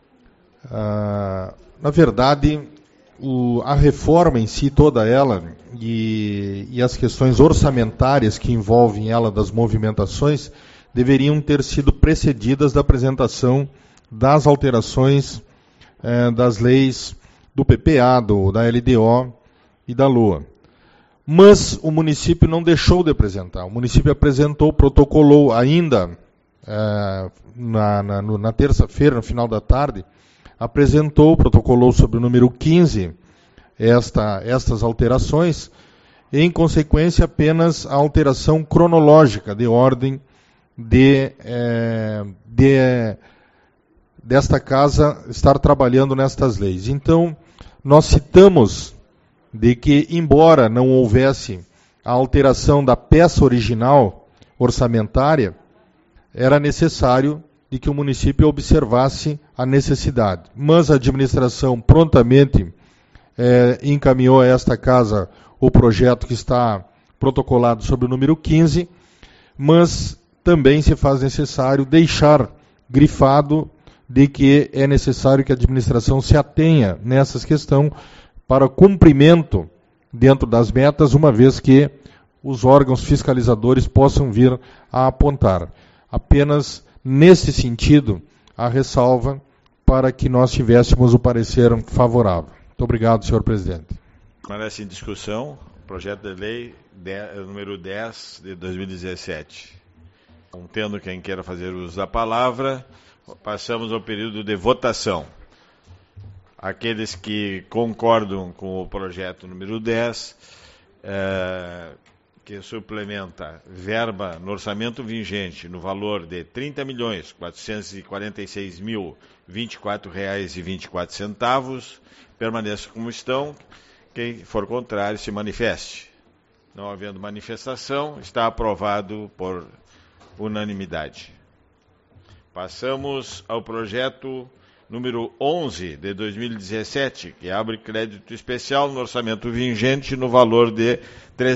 Na verdade, a reforma em si, toda ela, e as questões orçamentárias que envolvem ela das movimentações, deveriam ter sido precedidas da apresentação das alterações das leis do PPA, da LDO e da LOA. Mas o município não deixou de apresentar. O município apresentou, protocolou ainda na terça-feira, no final da tarde, protocolou sobre o número 15 estas alterações, em consequência apenas a alteração cronológica de ordem desta casa estar trabalhando nestas leis. Então, nós citamos de que, embora não houvesse a alteração da peça original orçamentária, era necessário de que o município observasse a necessidade. Mas a administração prontamente encaminhou a esta casa o projeto que está protocolado sobre o número 15, mas também se faz necessário deixar grifado de que é necessário que a administração se atenha nessas questões para cumprimento dentro das metas, uma vez que os órgãos fiscalizadores possam vir a apontar. Apenas nesse sentido, a ressalva para que nós tivéssemos o parecer favorável. Muito obrigado, senhor presidente. Permanece em discussão o projeto de lei número 10 de 2017. Não tendo quem queira fazer uso da palavra, passamos ao período de votação. Aqueles que concordam com o projeto número 10, que suplementa verba no orçamento vigente no valor de R$ 30.446.024,24, permaneça como estão. Quem for contrário, se manifeste. Não havendo manifestação, está aprovado por unanimidade. Passamos ao projeto número 11 de 2017, que abre crédito especial no orçamento vigente no valor de R$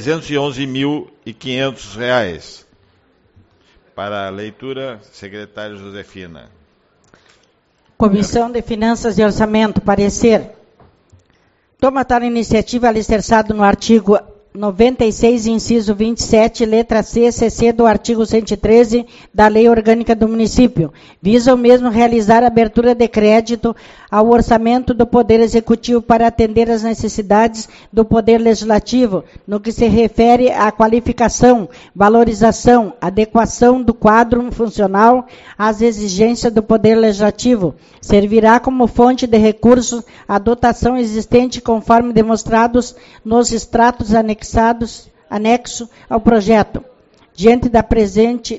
311.500. Para a leitura, secretária Josefina. Comissão de Finanças e Orçamento, parecer. Toma tal iniciativa alicerçado no artigo 96, inciso 27, letra C, CC do artigo 113 da Lei Orgânica do Município. Visa o mesmo realizar a abertura de crédito ao orçamento do Poder Executivo para atender às necessidades do Poder Legislativo, no que se refere à qualificação, valorização, adequação do quadro funcional às exigências do Poder Legislativo. Servirá como fonte de recursos a dotação existente conforme demonstrados nos extratos anexo ao projeto. Diante da premente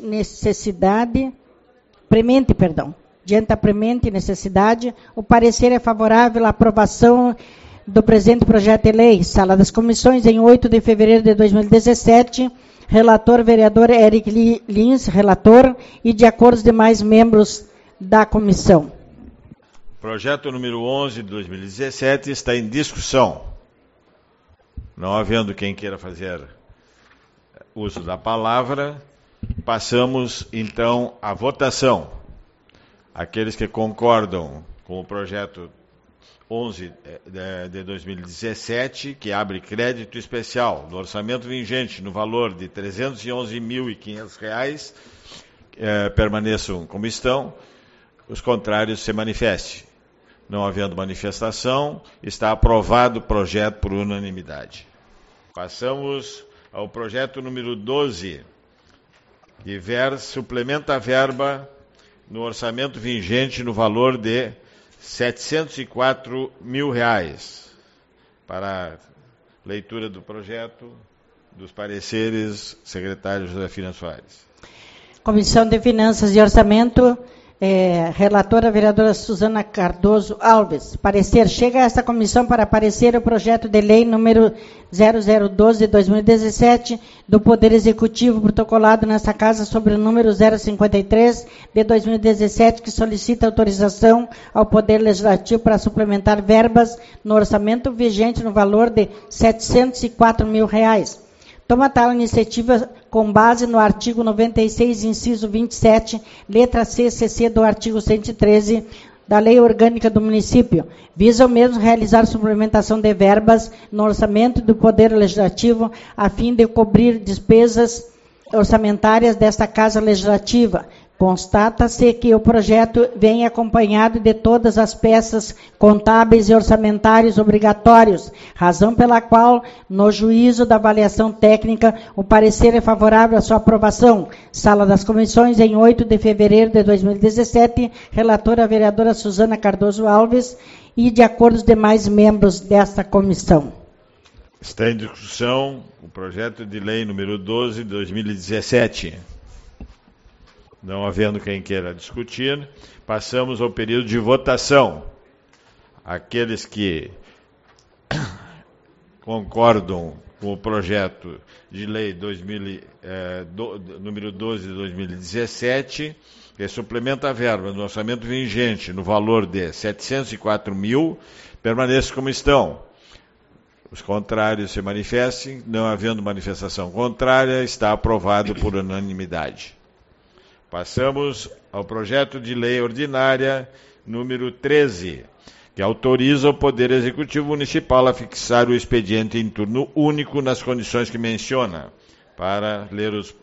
necessidade, o parecer é favorável à aprovação do presente projeto de lei. Sala das Comissões, em 8 de fevereiro de 2017, relator vereador Eric Lins, relator, e de acordo os demais membros da comissão. Projeto número 11 de 2017 está em discussão. Não havendo quem queira fazer uso da palavra, passamos então à votação. Aqueles que concordam com o projeto 11 de 2017, que abre crédito especial no orçamento vigente no valor de R$ 311.500, permaneçam como estão. Os contrários se manifestem. Não havendo manifestação, está aprovado o projeto por unanimidade. Passamos ao projeto número 12, que suplementa a verba no orçamento vigente no valor de R$ 704.000. Para a leitura do projeto, dos pareceres, secretário Josefina Soares. Comissão de Finanças e Orçamento Relatora, vereadora Suzana Cardoso Alves. Parecer. Chega a esta comissão para parecer o projeto de lei número 0012 de 2017 do Poder Executivo protocolado nesta casa sobre o número 053 de 2017 que solicita autorização ao Poder Legislativo para suplementar verbas no orçamento vigente no valor de R$ 704 mil. Toma tal iniciativa com base no artigo 96, inciso 27, letra C, CC do artigo 113 da Lei Orgânica do Município. Visa o mesmo realizar suplementação de verbas no orçamento do Poder Legislativo a fim de cobrir despesas orçamentárias desta Casa Legislativa. Constata-se que o projeto vem acompanhado de todas as peças contábeis e orçamentários obrigatórios, razão pela qual, no juízo da avaliação técnica, o parecer é favorável à sua aprovação. Sala das Comissões, em 8 de fevereiro de 2017, relatora a vereadora Suzana Cardoso Alves e de acordo os demais membros desta comissão. Está em discussão o projeto de lei número 12 de 2017. Não havendo quem queira discutir, passamos ao período de votação. Aqueles que concordam com o projeto de lei número 12 de 2017, que suplementa a verba no orçamento vigente no valor de R$ 704 mil, permaneçam como estão. Os contrários se manifestem. Não havendo manifestação contrária, está aprovado por unanimidade. Passamos ao projeto de lei ordinária número 13, que autoriza o Poder Executivo Municipal a fixar o expediente em turno único nas condições que menciona. Para ler os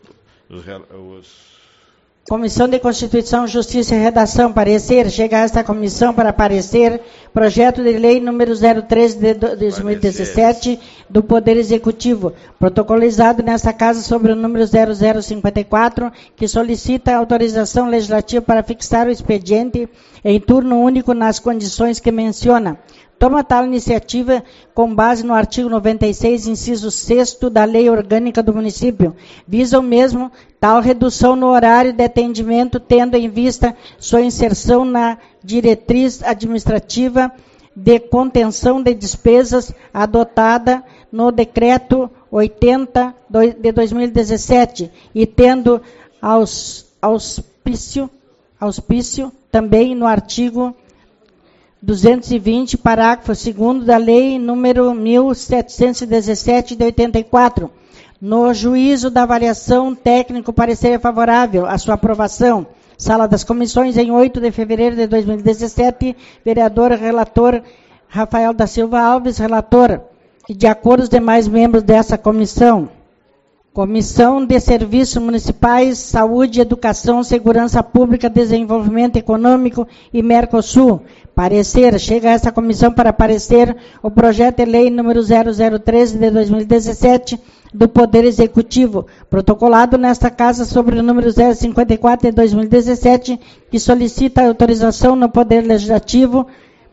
Comissão de Constituição, Justiça e Redação, parecer. Chega a esta comissão para parecer projeto de lei número 013 de 2017 do Poder Executivo, protocolizado nesta casa sobre o número 0054, que solicita autorização legislativa para fixar o expediente em turno único nas condições que menciona. Toma tal iniciativa com base no artigo 96, inciso 6º da Lei Orgânica do Município. Visa o mesmo tal redução no horário de atendimento, tendo em vista sua inserção na diretriz administrativa de contenção de despesas adotada no Decreto 80 de 2017 e tendo auspício também no artigo 220, parágrafo 2º da Lei número 1717 de 84. No juízo da avaliação técnico, parecer é favorável à sua aprovação. Sala das Comissões, em 8 de fevereiro de 2017, vereador relator Rafael da Silva Alves, relator, e de acordo os demais membros dessa comissão. Comissão de Serviços Municipais, Saúde, Educação, Segurança Pública, Desenvolvimento Econômico e Mercosul. Parecer. Chega a esta comissão para parecer o projeto de lei número 0013 de 2017 do Poder Executivo, protocolado nesta casa sobre o número 054 de 2017, que solicita autorização no Poder Legislativo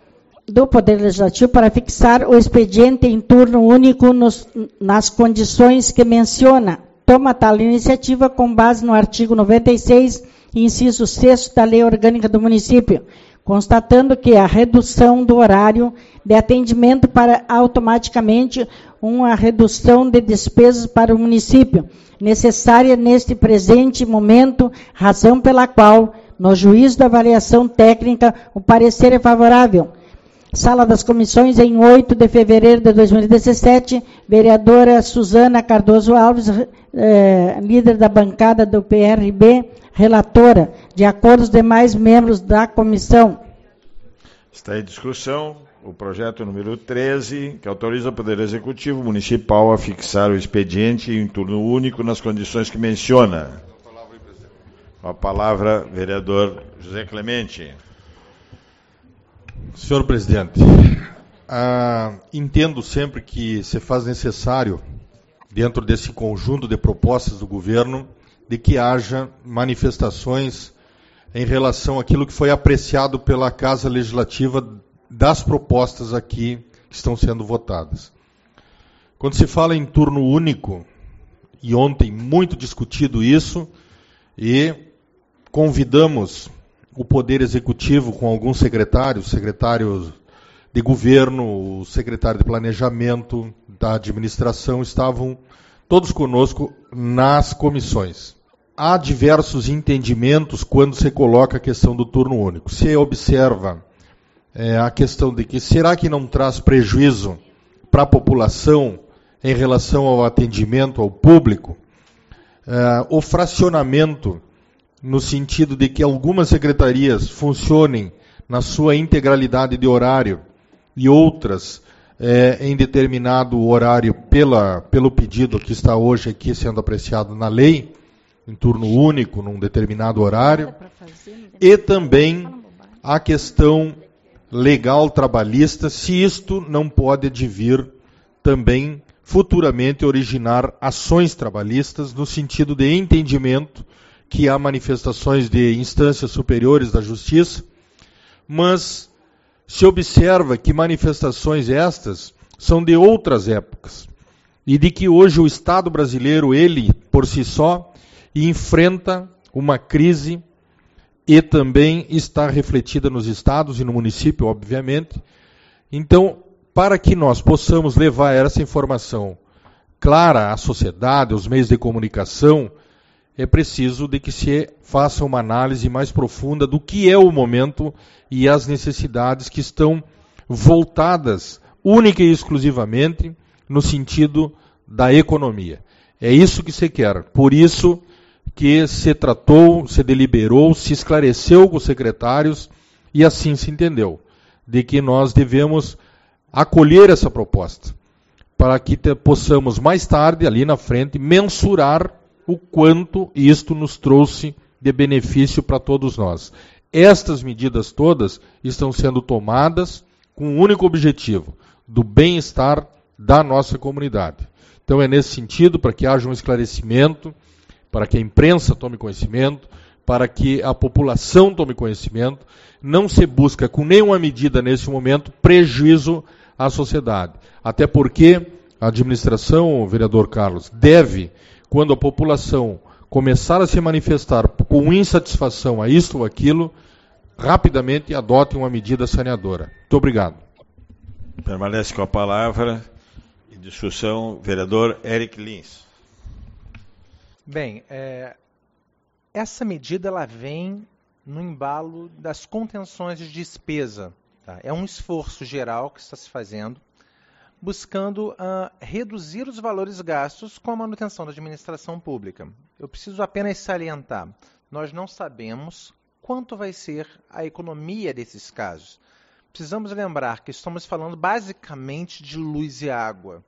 para fixar o expediente em turno único nas condições que menciona. Toma tal iniciativa com base no artigo 96, inciso 6º da Lei Orgânica do Município, constatando que a redução do horário de atendimento para automaticamente uma redução de despesas para o município, necessária neste presente momento, razão pela qual, no juízo da avaliação técnica, o parecer é favorável. Sala das Comissões, em 8 de fevereiro de 2017, vereadora Suzana Cardoso Alves, líder da bancada do PRB, relatora, de acordo os demais membros da comissão. Está em discussão o projeto número 13, que autoriza o Poder Executivo Municipal a fixar o expediente em turno único nas condições que menciona. Com a palavra, vereador José Clemente. Senhor presidente, entendo sempre que se faz necessário, dentro desse conjunto de propostas do governo, de que haja manifestações em relação àquilo que foi apreciado pela Casa Legislativa das propostas aqui que estão sendo votadas. Quando se fala em turno único, e ontem muito discutido isso, e convidamos o Poder Executivo com alguns secretários de governo, o secretário de planejamento, da administração, estavam todos conosco nas comissões. Há diversos entendimentos quando se coloca a questão do turno único. Se observa a questão de que será que não traz prejuízo para a população em relação ao atendimento ao público, o fracionamento no sentido de que algumas secretarias funcionem na sua integralidade de horário e outras em determinado horário pelo pedido que está hoje aqui sendo apreciado na lei, em turno único, num determinado horário, e também a questão legal trabalhista, se isto não pode advir também futuramente originar ações trabalhistas no sentido de entendimento que há manifestações de instâncias superiores da justiça, mas se observa que manifestações estas são de outras épocas e de que hoje o Estado brasileiro, ele, por si só, enfrenta uma crise e também está refletida nos estados e no município, obviamente. Então, para que nós possamos levar essa informação clara à sociedade, aos meios de comunicação, é preciso de que se faça uma análise mais profunda do que é o momento e as necessidades que estão voltadas única e exclusivamente no sentido da economia. É isso que se quer. Por isso que se tratou, se deliberou, se esclareceu com os secretários e assim se entendeu, de que nós devemos acolher essa proposta, para que possamos mais tarde, ali na frente, mensurar o quanto isto nos trouxe de benefício para todos nós. Estas medidas todas estão sendo tomadas com o único objetivo, do bem-estar da nossa comunidade. Então é nesse sentido, para que haja um esclarecimento, para que a imprensa tome conhecimento, para que a população tome conhecimento, não se busca com nenhuma medida nesse momento prejuízo à sociedade. Até porque a administração, vereador Carlos, deve, quando a população começar a se manifestar com insatisfação a isto ou aquilo, rapidamente adote uma medida saneadora. Muito obrigado. Permanece com a palavra em discussão vereador Eric Lins. Bem, essa medida ela vem no embalo das contenções de despesa. Tá? É um esforço geral que está se fazendo, buscando reduzir os valores gastos com a manutenção da administração pública. Eu preciso apenas salientar, nós não sabemos quanto vai ser a economia desses casos. Precisamos lembrar que estamos falando basicamente de luz e água.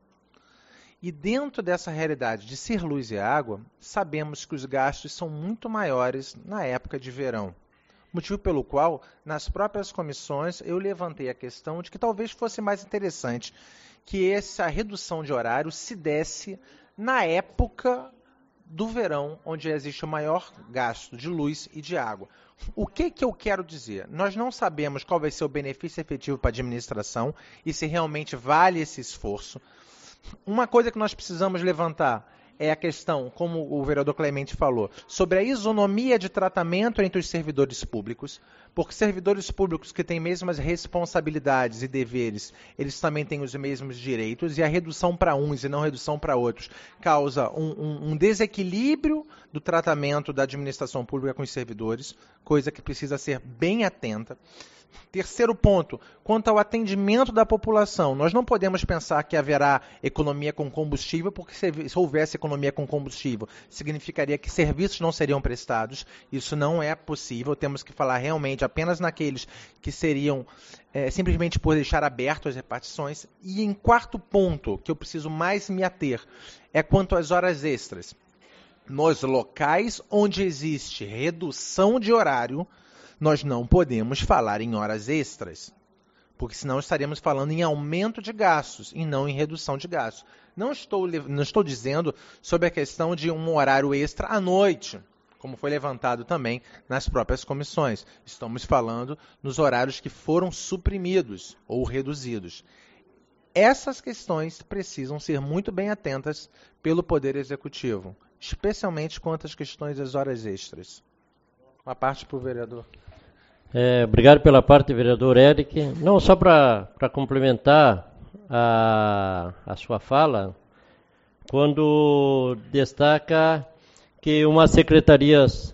E dentro dessa realidade de ser luz e água, sabemos que os gastos são muito maiores na época de verão. Motivo pelo qual, nas próprias comissões, eu levantei a questão de que talvez fosse mais interessante que essa redução de horário se desse na época do verão, onde existe o maior gasto de luz e de água. O que eu quero dizer? Nós não sabemos qual vai ser o benefício efetivo para a administração e se realmente vale esse esforço. Uma coisa que nós precisamos levantar é a questão, como o vereador Clemente falou, sobre a isonomia de tratamento entre os servidores públicos, porque servidores públicos que têm mesmas responsabilidades e deveres, eles também têm os mesmos direitos, e a redução para uns e não redução para outros causa um desequilíbrio do tratamento da administração pública com os servidores, coisa que precisa ser bem atenta. Terceiro ponto, quanto ao atendimento da população, nós não podemos pensar que haverá economia com combustível, porque se houvesse economia com combustível, significaria que serviços não seriam prestados. Isso não é possível, temos que falar realmente apenas naqueles que seriam simplesmente por deixar aberto as repartições. E em quarto ponto, que eu preciso mais me ater, é quanto às horas extras. Nos locais onde existe redução de horário, nós não podemos falar em horas extras, porque senão estaremos falando em aumento de gastos e não em redução de gastos. Não estou dizendo sobre a questão de um horário extra à noite, como foi levantado também nas próprias comissões. Estamos falando nos horários que foram suprimidos ou reduzidos. Essas questões precisam ser muito bem atentas pelo Poder Executivo, especialmente quanto às questões das horas extras. Uma parte para o vereador. Obrigado pela parte, vereador Eric. Não, só para complementar a sua fala, quando destaca que umas secretarias,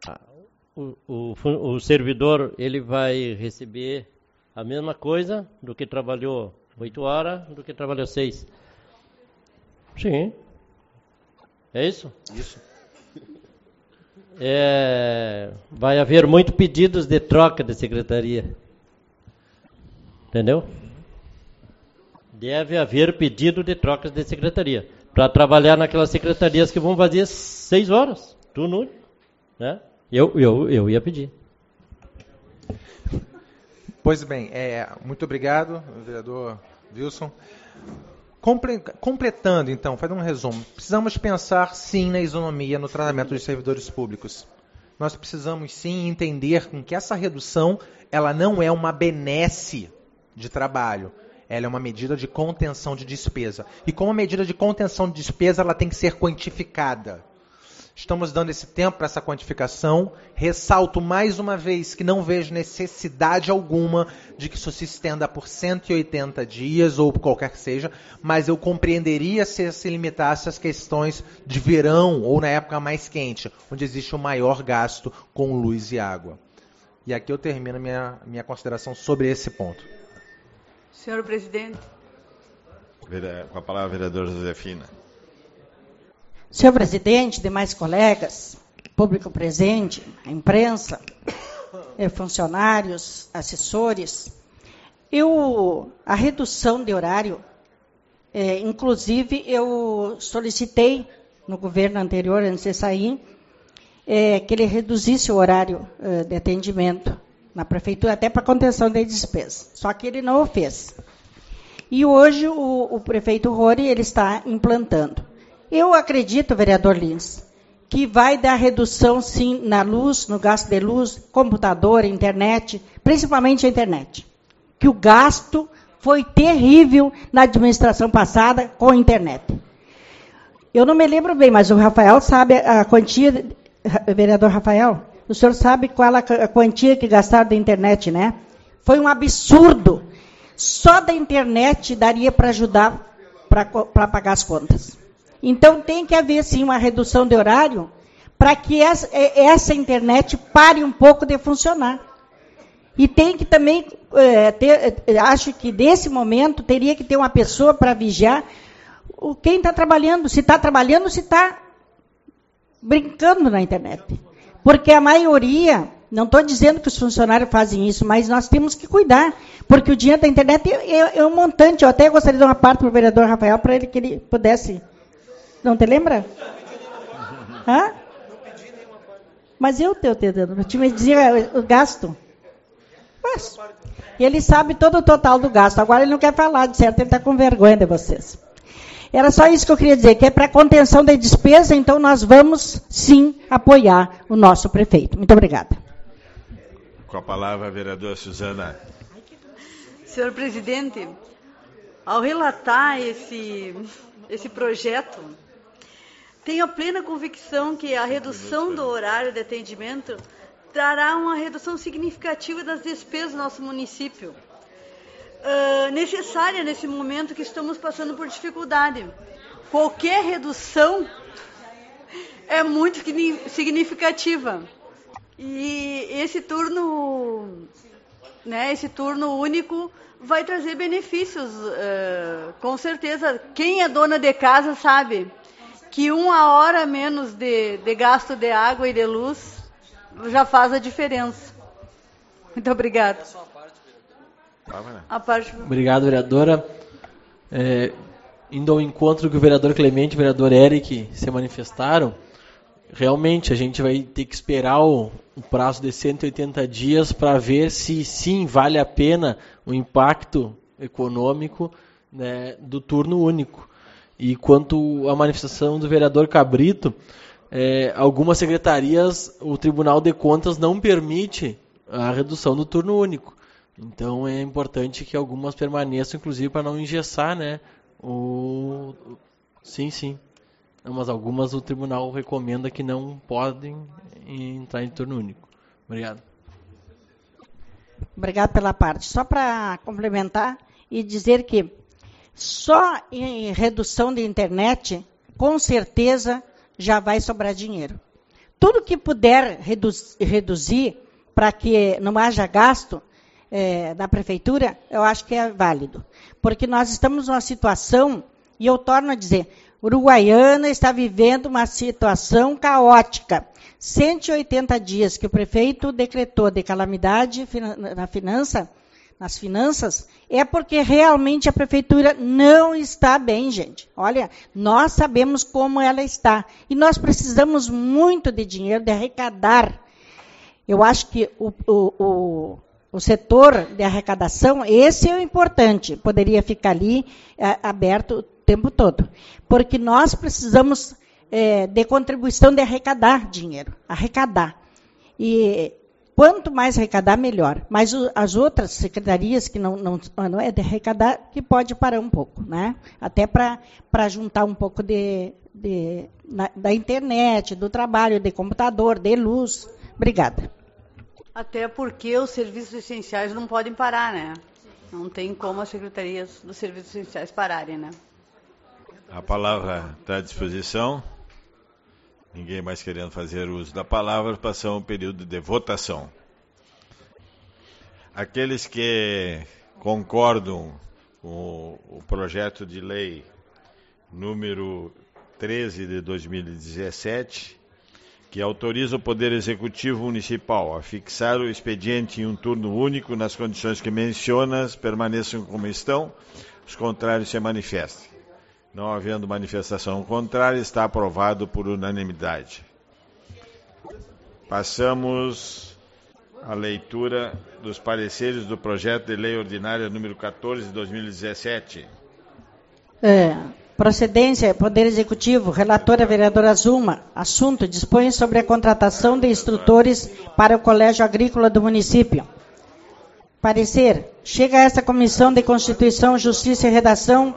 o servidor ele vai receber a mesma coisa do que trabalhou 8 horas, do que trabalhou 6. Sim. É isso? Isso. Vai haver muitos pedidos de troca de secretaria. Entendeu? Deve haver pedido de trocas de secretaria. Para trabalhar naquelas secretarias que vão fazer 6 horas. Turno único. Né? Eu ia pedir. Pois bem, muito obrigado, vereador Wilson. Completando, então, fazendo um resumo, precisamos pensar, sim, na isonomia no tratamento dos servidores públicos. Nós precisamos, sim, entender que essa redução ela não é uma benesse de trabalho, ela é uma medida de contenção de despesa. E como medida de contenção de despesa, ela tem que ser quantificada. Estamos dando esse tempo para essa quantificação. Ressalto mais uma vez que não vejo necessidade alguma de que isso se estenda por 180 dias ou qualquer que seja, mas eu compreenderia se se limitasse às questões de verão ou na época mais quente, onde existe o maior gasto com luz e água. E aqui eu termino minha consideração sobre esse ponto. Senhor presidente. Com a palavra, vereador Josefina. Senhor presidente, demais colegas, público presente, a imprensa, funcionários, assessores, a redução de horário, inclusive eu solicitei no governo anterior, antes de sair, que ele reduzisse o horário de atendimento na prefeitura, até para contenção de despesas. Só que ele não o fez. E hoje o prefeito Rory ele está implantando. Eu acredito, vereador Lins, que vai dar redução, sim, na luz, no gasto de luz, computador, internet, principalmente a internet. Que o gasto foi terrível na administração passada com a internet. Eu não me lembro bem, mas o Rafael sabe a quantia, vereador Rafael, o senhor sabe qual a quantia que gastaram da internet, né? Foi um absurdo. Só da internet daria para ajudar para pagar as contas. Então, tem que haver, sim, uma redução de horário para que essa internet pare um pouco de funcionar. E tem que também, acho que nesse momento, teria que ter uma pessoa para vigiar quem está trabalhando, se está brincando na internet. Porque a maioria, não estou dizendo que os funcionários fazem isso, mas nós temos que cuidar, porque o dinheiro da internet é um montante. Eu até gostaria de dar uma parte para o vereador Rafael, para que ele pudesse... Não te lembra? Hã? Mas eu me dizia o gasto. Mas, ele sabe todo o total do gasto. Agora ele não quer falar, de certo, ele está com vergonha de vocês. Era só isso que eu queria dizer, que é para contenção da despesa, então nós vamos, sim, apoiar o nosso prefeito. Muito obrigada. Com a palavra, a vereadora Suzana. Senhor presidente, ao relatar esse projeto, tenho a plena convicção que a redução do horário de atendimento trará uma redução significativa das despesas do nosso município. Necessária nesse momento que estamos passando por dificuldade. Qualquer redução é muito significativa. E esse turno único vai trazer benefícios, com certeza. Quem é dona de casa sabe que 1 hora menos de gasto de água e de luz já faz a diferença. Muito obrigada. Obrigado, vereadora. Indo ao encontro que o vereador Clemente e o vereador Eric se manifestaram, realmente a gente vai ter que esperar o prazo de 180 dias para ver se sim vale a pena o impacto econômico, né, do turno único. E quanto à manifestação do vereador Cabrito, algumas secretarias, o Tribunal de Contas não permite a redução do turno único. Então é importante que algumas permaneçam, inclusive, para não engessar, né? Sim. Mas algumas o tribunal recomenda que não podem entrar em turno único. Obrigado. Obrigado pela parte. Só para complementar e dizer que só em redução de internet, com certeza, já vai sobrar dinheiro. Tudo que puder reduzir para que não haja gasto da prefeitura, eu acho que é válido. Porque nós estamos numa situação, e eu torno a dizer, Uruguaiana está vivendo uma situação caótica. 180 dias que o prefeito decretou de calamidade nas finanças, é porque realmente a prefeitura não está bem, gente. Olha, nós sabemos como ela está. E nós precisamos muito de dinheiro, de arrecadar. Eu acho que o setor de arrecadação, esse é o importante. Poderia ficar ali aberto o tempo todo. Porque nós precisamos de contribuição de arrecadar dinheiro. Arrecadar. E quanto mais arrecadar, melhor. Mas as outras secretarias que não é de arrecadar, que pode parar um pouco, né? Até para juntar um pouco da internet, do trabalho, de computador, de luz. Obrigada. Até porque os serviços essenciais não podem parar, né? Não tem como as secretarias dos serviços essenciais pararem, né? A palavra está à disposição. Ninguém mais querendo fazer uso da palavra, passamos ao período de votação. Aqueles que concordam com o projeto de lei número 13 de 2017, que autoriza o Poder Executivo Municipal a fixar o expediente em um turno único nas condições que mencionas, permaneçam como estão, os contrários se manifestem. Não havendo manifestação contrária, está aprovado por unanimidade. Passamos à leitura dos pareceres do projeto de lei ordinária número 14 de 2017. Procedência, Poder Executivo, relatora vereadora Zuma. Assunto, dispõe sobre a contratação de instrutores para o Colégio Agrícola do município. Parecer, chega a esta Comissão de Constituição, Justiça e Redação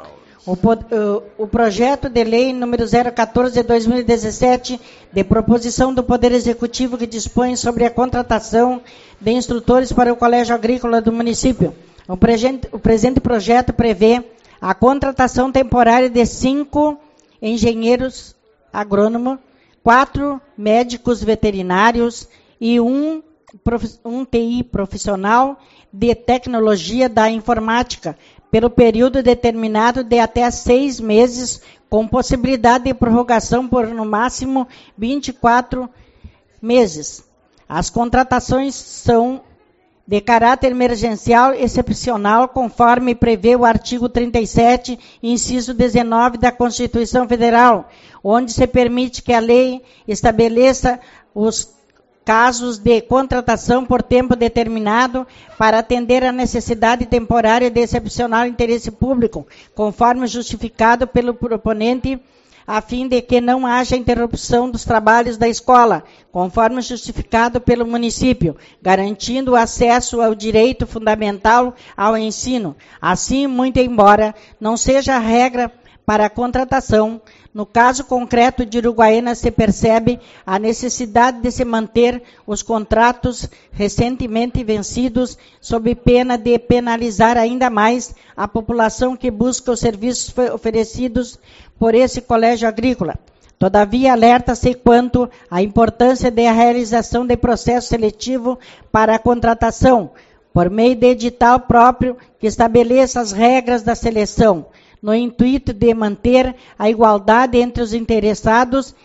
o projeto de lei número 014 de 2017, de proposição do Poder Executivo que dispõe sobre a contratação de instrutores para o Colégio Agrícola do município. O presente projeto prevê a contratação temporária de 5 engenheiros agrônomos, 4 médicos veterinários e um TI profissional de tecnologia da informática, pelo período determinado de até 6 meses, com possibilidade de prorrogação por, no máximo, 24 meses. As contratações são de caráter emergencial excepcional, conforme prevê o artigo 37, inciso 19 da Constituição Federal, onde se permite que a lei estabeleça os casos de contratação por tempo determinado para atender à necessidade temporária de excepcional interesse público, conforme justificado pelo proponente, a fim de que não haja interrupção dos trabalhos da escola, conforme justificado pelo município, garantindo o acesso ao direito fundamental ao ensino. Assim, muito embora não seja a regra para a contratação, no caso concreto de Uruguaiana se percebe a necessidade de se manter os contratos recentemente vencidos, sob pena de penalizar ainda mais a população que busca os serviços oferecidos por esse colégio agrícola. Todavia, alerta-se quanto à importância da realização de processo seletivo para a contratação, por meio de edital próprio que estabeleça as regras da seleção, no intuito de manter a igualdade entre os interessados.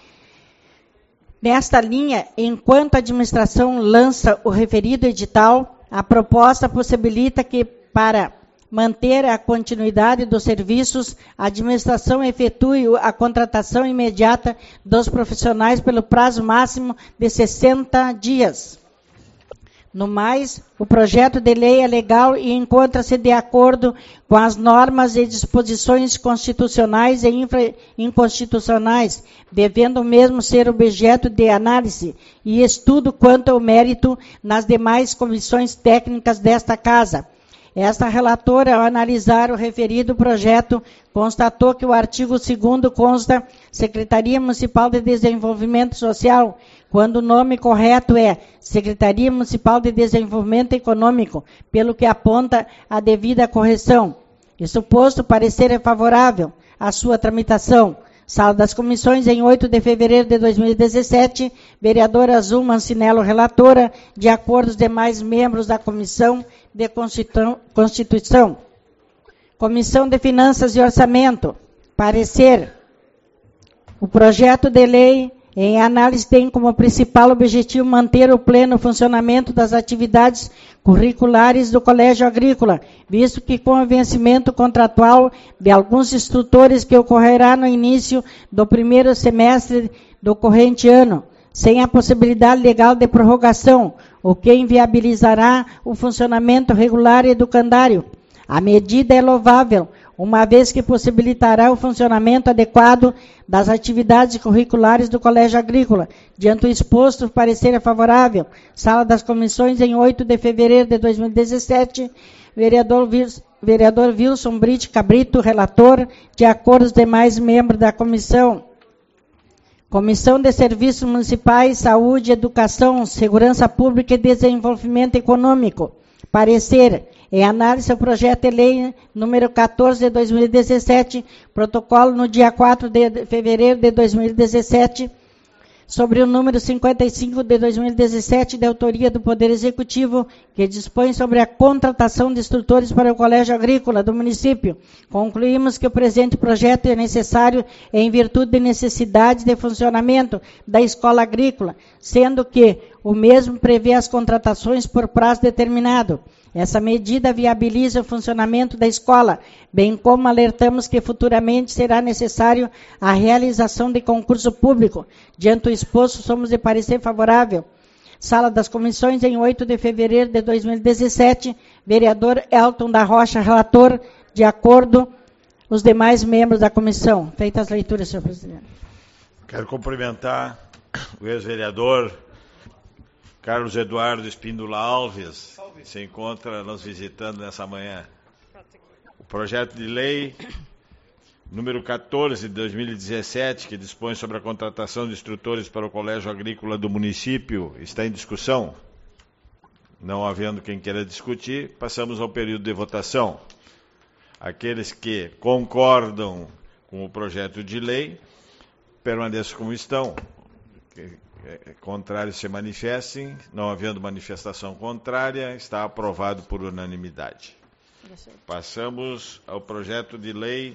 Nesta linha, enquanto a administração lança o referido edital, a proposta possibilita que, para manter a continuidade dos serviços, a administração efetue a contratação imediata dos profissionais pelo prazo máximo de 60 dias. No mais, o projeto de lei é legal e encontra-se de acordo com as normas e disposições constitucionais e inconstitucionais, devendo o mesmo ser objeto de análise e estudo quanto ao mérito nas demais comissões técnicas desta Casa. Esta relatora, ao analisar o referido projeto, constatou que o artigo 2º consta Secretaria Municipal de Desenvolvimento Social, quando o nome correto é Secretaria Municipal de Desenvolvimento Econômico, pelo que aponta a devida correção. E suposto parecer é favorável à sua tramitação. Sala das Comissões, em 8 de fevereiro de 2017, vereadora Azul Mancinello, relatora, de acordo com os demais membros da Comissão de Constituição. Comissão de Finanças e Orçamento, parecer. O projeto de lei em análise tem como principal objetivo manter o pleno funcionamento das atividades curriculares do Colégio Agrícola, visto que com o vencimento contratual de alguns instrutores que ocorrerá no início do primeiro semestre do corrente ano, sem a possibilidade legal de prorrogação, o que inviabilizará o funcionamento regular e educandário. A medida é louvável, uma vez que possibilitará o funcionamento adequado das atividades curriculares do Colégio Agrícola. Diante do exposto, o parecer é favorável. Sala das Comissões, em 8 de fevereiro de 2017, vereador Wilson Brite Cabrito, relator, de acordo com os demais membros da comissão. Comissão de Serviços Municipais, Saúde, Educação, Segurança Pública e Desenvolvimento Econômico. Parecer. Em análise ao projeto de lei número 14 de 2017, protocolo no dia 4 de fevereiro de 2017, sobre o número 55 de 2017, de autoria do Poder Executivo, que dispõe sobre a contratação de instrutores para o Colégio Agrícola do município. Concluímos que o presente projeto é necessário em virtude de necessidades de funcionamento da escola agrícola, sendo que o mesmo prevê as contratações por prazo determinado. Essa medida viabiliza o funcionamento da escola, bem como alertamos que futuramente será necessário a realização de concurso público. Diante do exposto, somos de parecer favorável. Sala das Comissões, em 8 de fevereiro de 2017, vereador Elton da Rocha, relator, de acordo com os demais membros da comissão. Feitas as leituras, senhor presidente. Quero cumprimentar o ex-vereador Carlos Eduardo Espíndola Alves, que se encontra nos visitando nessa manhã. O projeto de lei número 14 de 2017, que dispõe sobre a contratação de instrutores para o Colégio Agrícola do município, está em discussão. Não havendo quem queira discutir, passamos ao período de votação. Aqueles que concordam com o projeto de lei, permaneçam como estão. Contrários se manifestem. Não havendo manifestação contrária, está aprovado por unanimidade. Passamos ao projeto de lei,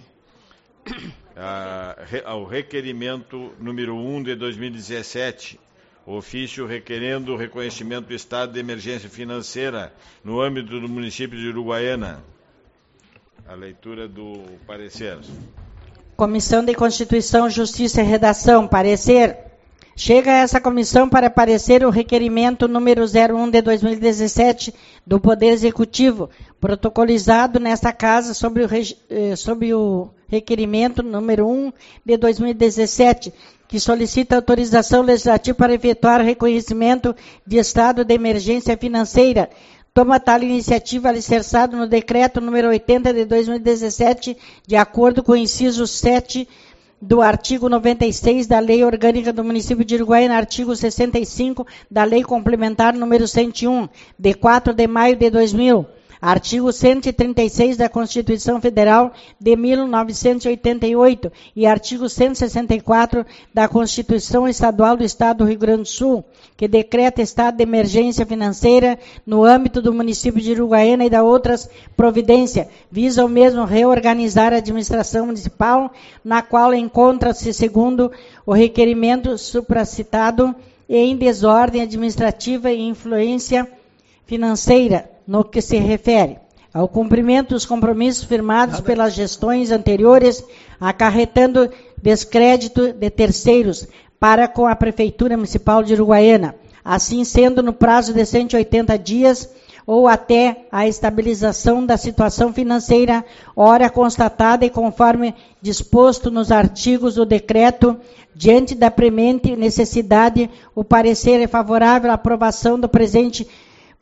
ao requerimento número 1 de 2017, ofício requerendo o reconhecimento do estado de emergência financeira no âmbito do município de Uruguaiana. A leitura do parecer. Comissão de Constituição, Justiça e Redação, parecer. Chega a essa comissão para parecer o requerimento número 01 de 2017 do Poder Executivo, protocolizado nesta casa sobre o requerimento número 1 de 2017, que solicita autorização legislativa para efetuar reconhecimento de estado de emergência financeira. Toma tal iniciativa alicerçado no decreto número 80 de 2017, de acordo com o inciso 7 do artigo 96 da Lei Orgânica do Município de Uruguaiana, artigo 65 da Lei Complementar número 101, de 4 de maio de 2000, artigo 136 da Constituição Federal de 1988 e artigo 164 da Constituição Estadual do Estado do Rio Grande do Sul, que decreta estado de emergência financeira no âmbito do município de Uruguaiana e da outras providências, visa o mesmo reorganizar a administração municipal, na qual encontra-se, segundo o requerimento supracitado, em desordem administrativa e influência financeira, no que se refere ao cumprimento dos compromissos firmados pelas gestões anteriores, acarretando descrédito de terceiros para com a Prefeitura Municipal de Uruguaiana, assim sendo no prazo de 180 dias ou até a estabilização da situação financeira, ora constatada e conforme disposto nos artigos do decreto, diante da premente necessidade, o parecer é favorável à aprovação do presente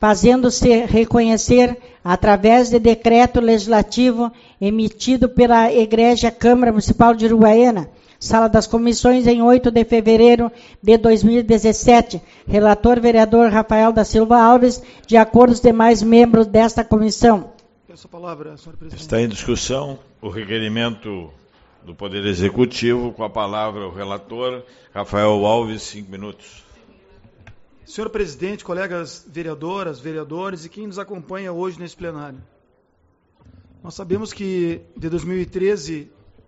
fazendo-se reconhecer através de decreto legislativo emitido pela Egrégia Câmara Municipal de Uruguaiana, Sala das Comissões, em 8 de fevereiro de 2017. Relator vereador Rafael da Silva Alves, de acordo com os demais membros desta comissão. Peço a palavra, senhor presidente. Está em discussão o requerimento do Poder Executivo. Com a palavra o relator Rafael Alves, 5 minutos. Senhor presidente, colegas vereadoras, vereadores e quem nos acompanha hoje nesse plenário. Nós sabemos que de 2013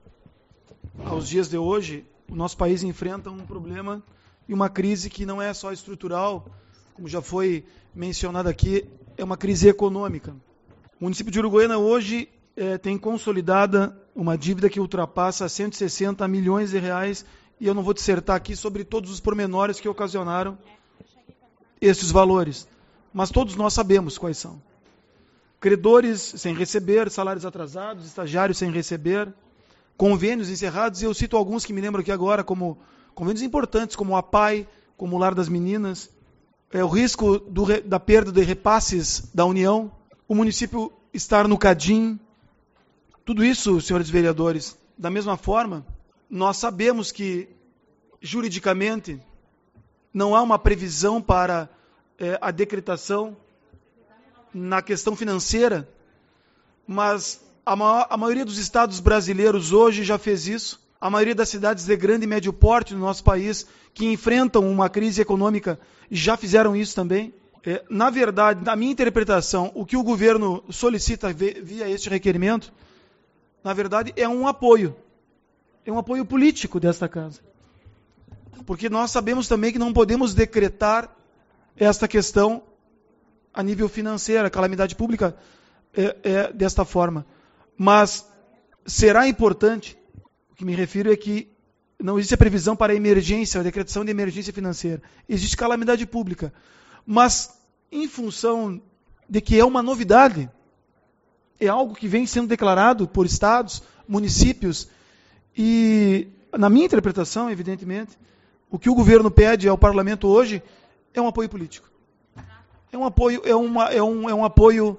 aos dias de hoje, o nosso país enfrenta um problema e uma crise que não é só estrutural, como já foi mencionado aqui, é uma crise econômica. O município de Uruguaiana hoje tem consolidada uma dívida que ultrapassa 160 milhões de reais, e eu não vou dissertar aqui sobre todos os pormenores que ocasionaram esses valores, mas todos nós sabemos quais são. Credores sem receber, salários atrasados, estagiários sem receber, convênios encerrados, e eu cito alguns que me lembro aqui agora, como convênios importantes, como a PAI, como o Lar das Meninas, o risco da perda de repasses da União, o município estar no CADIM. Tudo isso, senhores vereadores, da mesma forma, nós sabemos que, juridicamente, não há uma previsão para a decretação na questão financeira, mas a maioria dos estados brasileiros hoje já fez isso. A maioria das cidades de grande e médio porte no nosso país, que enfrentam uma crise econômica, já fizeram isso também. Na verdade, na minha interpretação, o que o governo solicita via este requerimento, na verdade, é um apoio. É um apoio político desta casa. Porque nós sabemos também que não podemos decretar esta questão a nível financeiro, a calamidade pública desta forma. Mas será importante, o que me refiro é que não existe a previsão para emergência, a decretação de emergência financeira. Existe calamidade pública. Mas, em função de que é uma novidade, é algo que vem sendo declarado por estados, municípios, e, na minha interpretação, evidentemente, o que o governo pede ao parlamento hoje é um apoio político. É um apoio, um apoio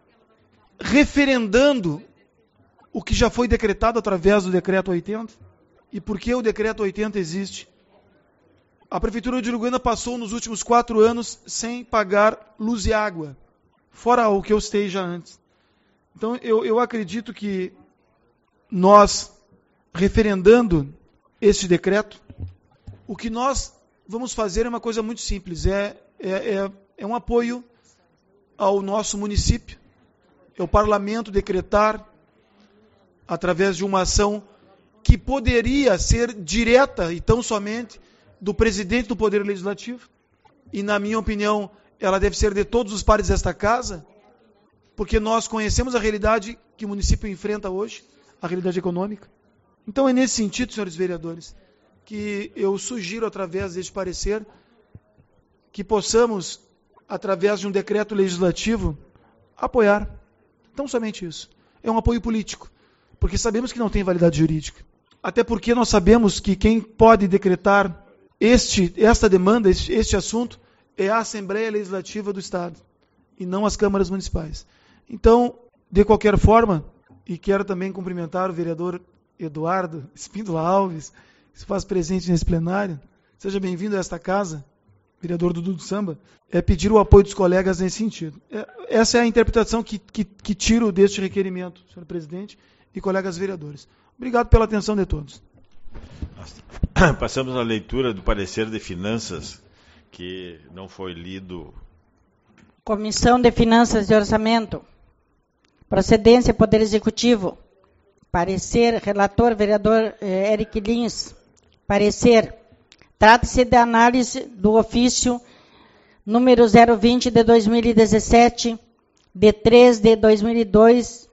referendando o que já foi decretado através do Decreto 80. E por que o Decreto 80 existe? A Prefeitura de Uruguaiana passou nos últimos 4 anos sem pagar luz e água, fora o que eu citei já antes. Então, eu acredito que nós, referendando este decreto, o que nós vamos fazer é uma coisa muito simples, é um apoio ao nosso município, é o parlamento decretar, através de uma ação que poderia ser direta e tão somente do presidente do Poder Legislativo, e na minha opinião ela deve ser de todos os pares desta casa, porque nós conhecemos a realidade que o município enfrenta hoje, a realidade econômica. Então é nesse sentido, senhores vereadores, que eu sugiro, através deste parecer, que possamos, através de um decreto legislativo, apoiar. Tão somente isso. É um apoio político, porque sabemos que não tem validade jurídica. Até porque nós sabemos que quem pode decretar esta demanda, este assunto, é a Assembleia Legislativa do Estado, e não as câmaras municipais. Então, de qualquer forma, e quero também cumprimentar o vereador Eduardo Espíndola Alves, que se faz presente nesse plenário, seja bem-vindo a esta casa, vereador Dudu do Samba, pedir o apoio dos colegas nesse sentido. Essa é a interpretação que tiro deste requerimento, senhor presidente e colegas vereadores. Obrigado pela atenção de todos. Passamos à leitura do parecer de finanças, que não foi lido. Comissão de Finanças e Orçamento. Procedência, Poder Executivo. Parecer, relator, vereador Eric Lins. Parecer. Trata-se da análise do ofício número 020 de 2017, de 3 de 2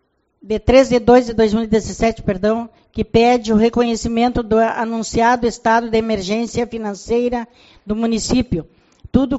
de 2017, que pede o reconhecimento do anunciado estado de emergência financeira do município, tudo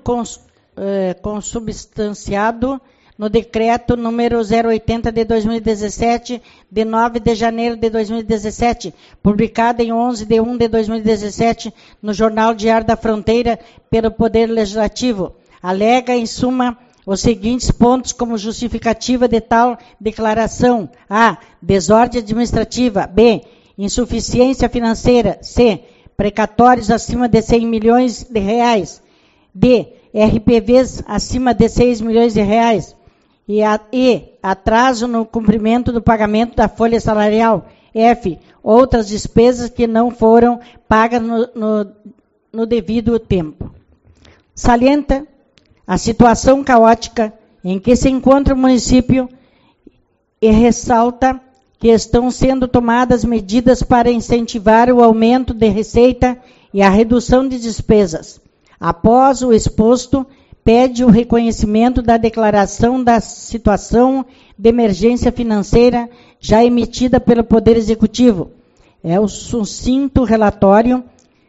consubstanciado no decreto número 080 de 2017, de 9 de janeiro de 2017, publicado em 11 de 1 de 2017, no Jornal Diário da Fronteira, pelo Poder Legislativo. Alega, em suma, os seguintes pontos como justificativa de tal declaração: A. Desordem administrativa. B. Insuficiência financeira. C. Precatórios acima de 100 milhões de reais. D. RPVs acima de 6 milhões de reais. E atraso no cumprimento do pagamento da folha salarial. F. Outras despesas que não foram pagas no devido tempo. Salienta a situação caótica em que se encontra o município e ressalta que estão sendo tomadas medidas para incentivar o aumento de receita e a redução de despesas. Após o exposto, pede o reconhecimento da declaração da situação de emergência financeira já emitida pelo Poder Executivo. É o sucinto relatório.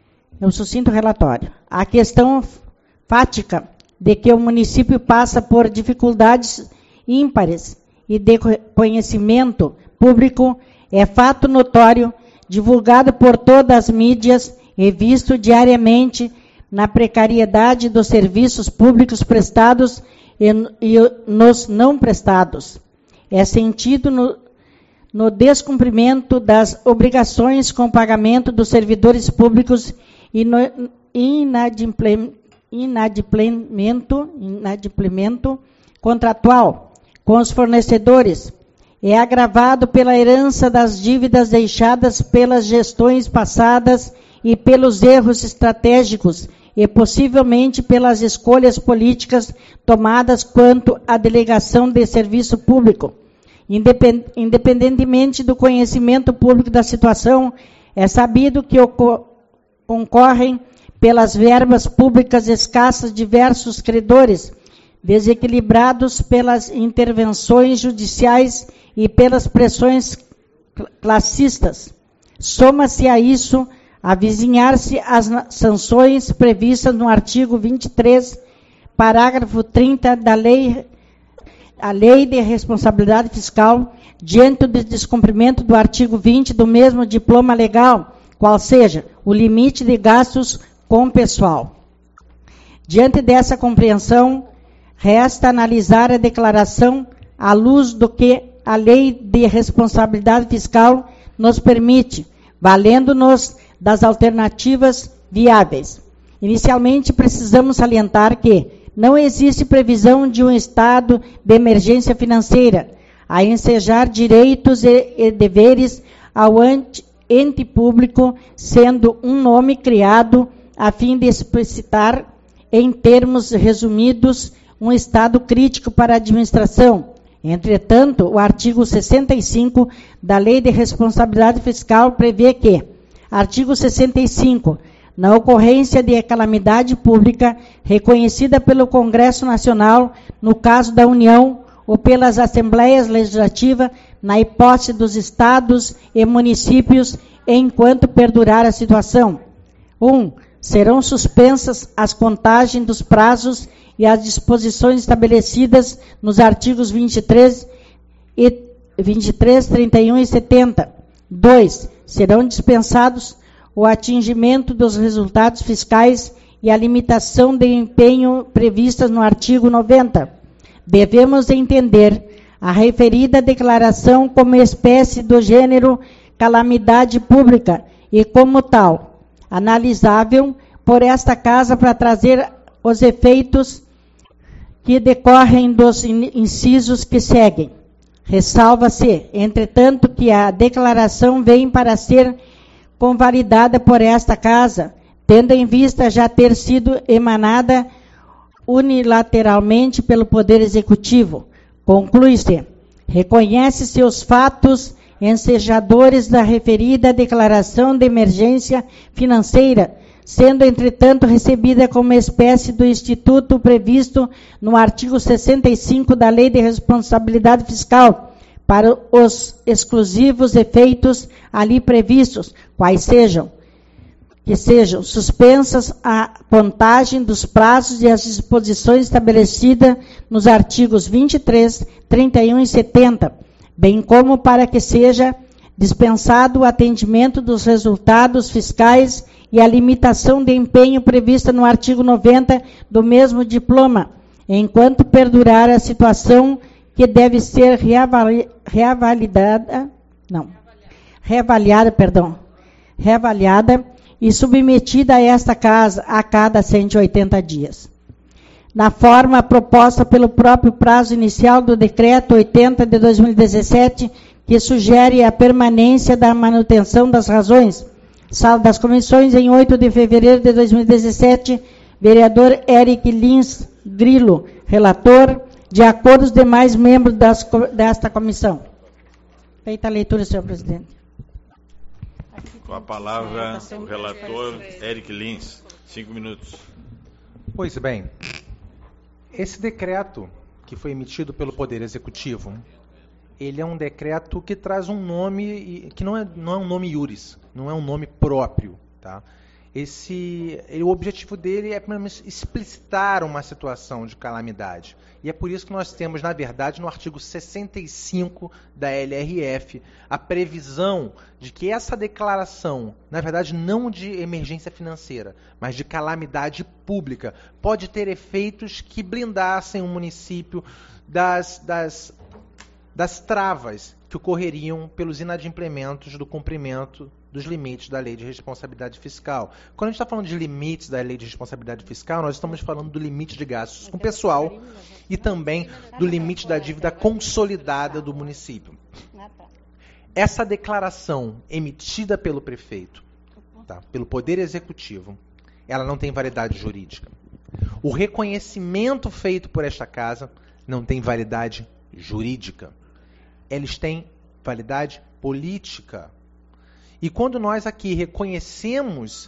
A questão fática de que o município passa por dificuldades ímpares e de conhecimento público é fato notório, divulgado por todas as mídias e visto diariamente na precariedade dos serviços públicos prestados e nos não prestados. É sentido no descumprimento das obrigações com pagamento dos servidores públicos e no inadimplemento contratual com os fornecedores. É agravado pela herança das dívidas deixadas pelas gestões passadas e pelos erros estratégicos e possivelmente pelas escolhas políticas tomadas quanto à delegação de serviço público. Independentemente do conhecimento público da situação, é sabido que concorrem pelas verbas públicas escassas diversos credores, desequilibrados pelas intervenções judiciais e pelas pressões classistas. Soma-se a isso avizinhar-se as sanções previstas no artigo 23, parágrafo 30 da Lei de Responsabilidade Fiscal, diante do descumprimento do artigo 20 do mesmo diploma legal, qual seja o limite de gastos com pessoal. Diante dessa compreensão, resta analisar a declaração à luz do que a Lei de Responsabilidade Fiscal nos permite, valendo-nos das alternativas viáveis. Inicialmente, precisamos salientar que não existe previsão de um estado de emergência financeira a ensejar direitos e deveres ao ente público, sendo um nome criado a fim de explicitar, em termos resumidos, um estado crítico para a administração. Entretanto, o artigo 65 da Lei de Responsabilidade Fiscal prevê que, artigo 65, na ocorrência de calamidade pública reconhecida pelo Congresso Nacional, no caso da União, ou pelas Assembleias Legislativas, na hipótese dos estados e municípios, enquanto perdurar a situação. 1. Serão suspensas as contagens dos prazos e as disposições estabelecidas nos artigos 23, 31 e 70. 2. Serão dispensados o atingimento dos resultados fiscais e a limitação de empenho previstas no artigo 90. Devemos entender a referida declaração como espécie do gênero calamidade pública e, como tal, analisável por esta Casa para trazer os efeitos que decorrem dos incisos que seguem. Ressalva-se, entretanto, que a declaração vem para ser convalidada por esta Casa, tendo em vista já ter sido emanada unilateralmente pelo Poder Executivo. Conclui-se, reconhece-se os fatos ensejadores da referida declaração de emergência financeira, sendo, entretanto, recebida como espécie do instituto previsto no artigo 65 da Lei de Responsabilidade Fiscal, para os exclusivos efeitos ali previstos, que sejam suspensas a contagem dos prazos e as disposições estabelecidas nos artigos 23, 31 e 70, bem como para que seja dispensado o atendimento dos resultados fiscais e a limitação de empenho prevista no artigo 90 do mesmo diploma, enquanto perdurar a situação que deve ser reavaliada e submetida a esta casa a cada 180 dias. Na forma proposta pelo próprio prazo inicial do Decreto 80 de 2017, que sugere a permanência da manutenção das razões. Sala das Comissões, em 8 de fevereiro de 2017, vereador Eric Lins Grilo, relator, de acordo com os demais membros desta comissão. Feita a leitura, senhor presidente. Com a palavra, o relator Eric Lins. 5 minutos. Pois bem, esse decreto que foi emitido pelo Poder Executivo, ele é um decreto que traz um nome, que não é um nome iuris, não é um nome próprio. Tá? O objetivo dele é explicitar uma situação de calamidade. E é por isso que nós temos, na verdade, no artigo 65 da LRF, a previsão de que essa declaração, na verdade, não de emergência financeira, mas de calamidade pública, pode ter efeitos que blindassem o município das travas que ocorreriam pelos inadimplementos do cumprimento dos limites da Lei de Responsabilidade Fiscal. Quando a gente está falando de limites da Lei de Responsabilidade Fiscal, nós estamos falando do limite de gastos com pessoal e também do limite da dívida consolidada do município. Essa declaração emitida pelo prefeito, tá, pelo Poder Executivo, ela não tem validade jurídica. O reconhecimento feito por esta casa não tem validade jurídica. Eles têm validade política. E quando nós aqui reconhecemos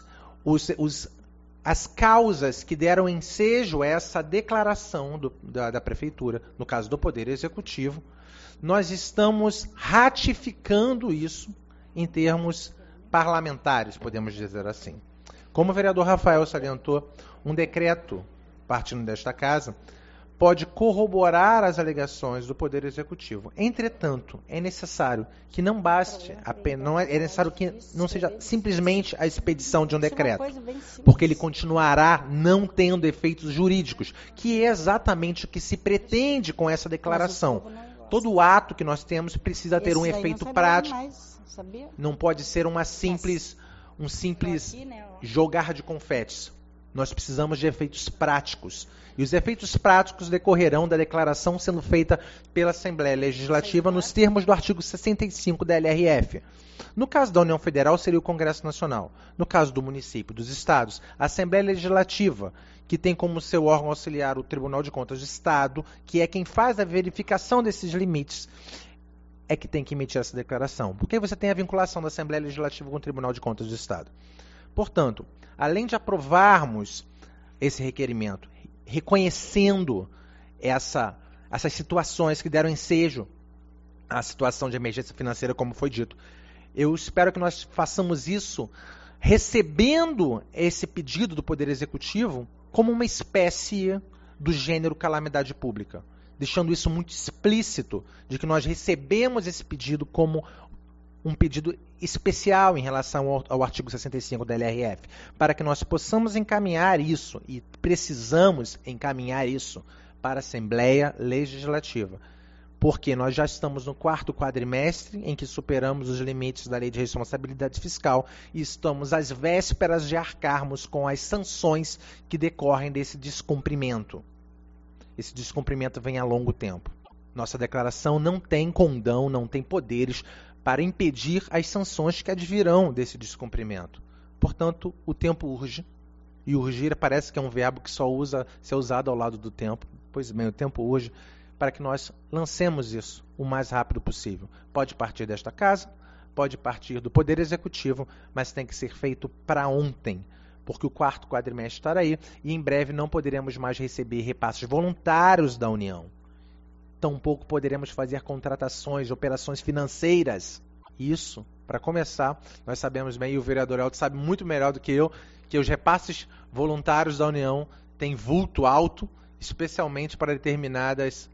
as causas que deram ensejo a essa declaração da Prefeitura, no caso do Poder Executivo, nós estamos ratificando isso em termos parlamentares, podemos dizer assim. Como o vereador Rafael salientou, um decreto, partindo desta casa, pode corroborar as alegações do Poder Executivo. Entretanto, é necessário que não baste apenas, é necessário que não seja simplesmente a expedição de um decreto, porque ele continuará não tendo efeitos jurídicos, que é exatamente o que se pretende com essa declaração. Todo ato que nós temos precisa ter um efeito prático. Não pode ser um simples jogar de confetes. Nós precisamos de efeitos práticos. E os efeitos práticos decorrerão da declaração sendo feita pela Assembleia Legislativa nos termos do artigo 65 da LRF. No caso da União Federal, seria o Congresso Nacional. No caso do município, dos estados, a Assembleia Legislativa, que tem como seu órgão auxiliar o Tribunal de Contas do Estado, que é quem faz a verificação desses limites, é que tem que emitir essa declaração. Porque você tem a vinculação da Assembleia Legislativa com o Tribunal de Contas do Estado. Portanto, além de aprovarmos esse requerimento, reconhecendo essas situações que deram ensejo à situação de emergência financeira, como foi dito, eu espero que nós façamos isso recebendo esse pedido do Poder Executivo como uma espécie do gênero calamidade pública, deixando isso muito explícito de que nós recebemos esse pedido como um pedido especial em relação ao artigo 65 da LRF, para que nós possamos encaminhar isso, e precisamos encaminhar isso para a Assembleia Legislativa, porque nós já estamos no 4º quadrimestre em que superamos os limites da Lei de Responsabilidade Fiscal e estamos às vésperas de arcarmos com as sanções que decorrem desse descumprimento. Esse descumprimento vem a longo tempo. Nossa declaração não tem condão, não tem poderes para impedir as sanções que advirão desse descumprimento. Portanto, o tempo urge, e urgir parece que é um verbo que só ser usado ao lado do tempo. Pois bem, o tempo urge para que nós lancemos isso o mais rápido possível. Pode partir desta casa, pode partir do Poder Executivo, mas tem que ser feito para ontem, porque o 4º quadrimestre estará aí e em breve não poderemos mais receber repasses voluntários da União. Tampouco poderemos fazer contratações, operações financeiras. Isso, para começar, nós sabemos bem, e o vereador Elton sabe muito melhor do que eu, que os repasses voluntários da União têm vulto alto, especialmente para determinadas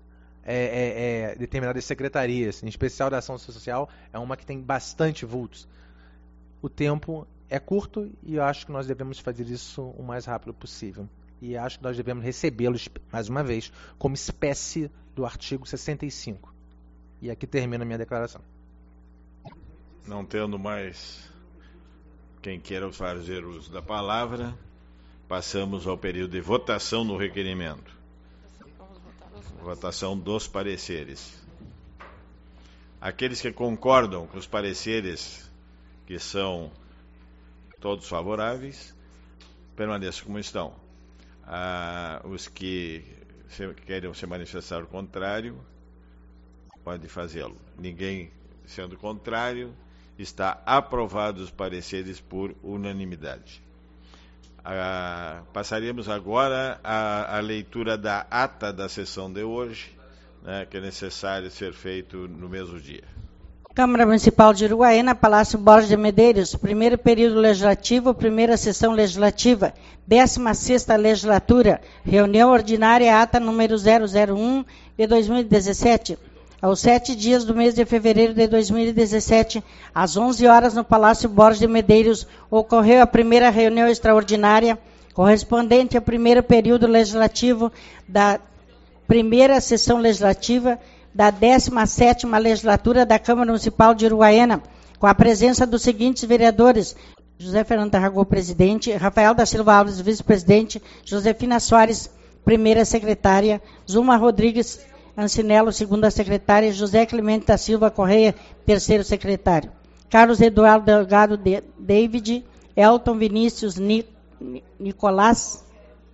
secretarias, em especial da Ação Social, é uma que tem bastante vultos. O tempo é curto e eu acho que nós devemos fazer isso o mais rápido possível. E acho que nós devemos recebê-los, mais uma vez, como espécie do artigo 65. E aqui termina a minha declaração. Não tendo mais quem queira fazer uso da palavra, passamos ao período de votação no requerimento. Votação dos pareceres. Aqueles que concordam com os pareceres, que são todos favoráveis, permaneçam como estão. Os que querem se manifestar o contrário, pode fazê-lo. Ninguém sendo contrário, está aprovados os pareceres por unanimidade. Passaremos agora à leitura da ata da sessão de hoje, né, que é necessário ser feito no mesmo dia. Câmara Municipal de Uruguaiana, Palácio Borges de Medeiros, primeiro período legislativo, primeira sessão legislativa, 16ª legislatura, reunião ordinária, ata número 001 de 2017, aos 7 dias do mês de fevereiro de 2017, às 11 horas no Palácio Borges de Medeiros, ocorreu a primeira reunião extraordinária, correspondente ao primeiro período legislativo da primeira sessão legislativa da 17ª legislatura da Câmara Municipal de Uruguaiana, com a presença dos seguintes vereadores: José Fernando Tarragó, presidente; Rafael da Silva Alves, vice-presidente; Josefina Soares, primeira secretária; Zuma Rodrigues Ancinello, segunda secretária; José Clemente da Silva Correia, terceiro secretário; Carlos Eduardo Delgado David, Elton Vinícius Nicolás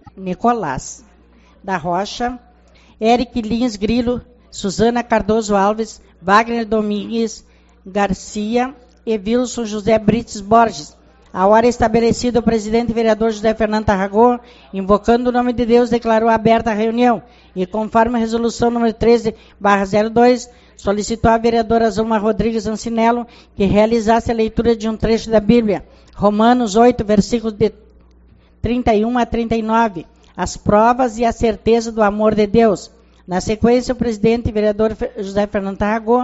da Rocha, Eric Lins Grilo, Suzana Cardoso Alves, Wagner Domingues Garcia e Wilson José Brites Borges. A hora estabelecida, o presidente vereador José Fernando Tarragó, invocando o nome de Deus, declarou aberta a reunião e, conforme a resolução número 13/02, solicitou à vereadora Zuma Rodrigues Ancinello que realizasse a leitura de um trecho da Bíblia, Romanos 8, versículos de 31 a 39, as provas e a certeza do amor de Deus. Na sequência, o presidente vereador José Fernando Tarragó,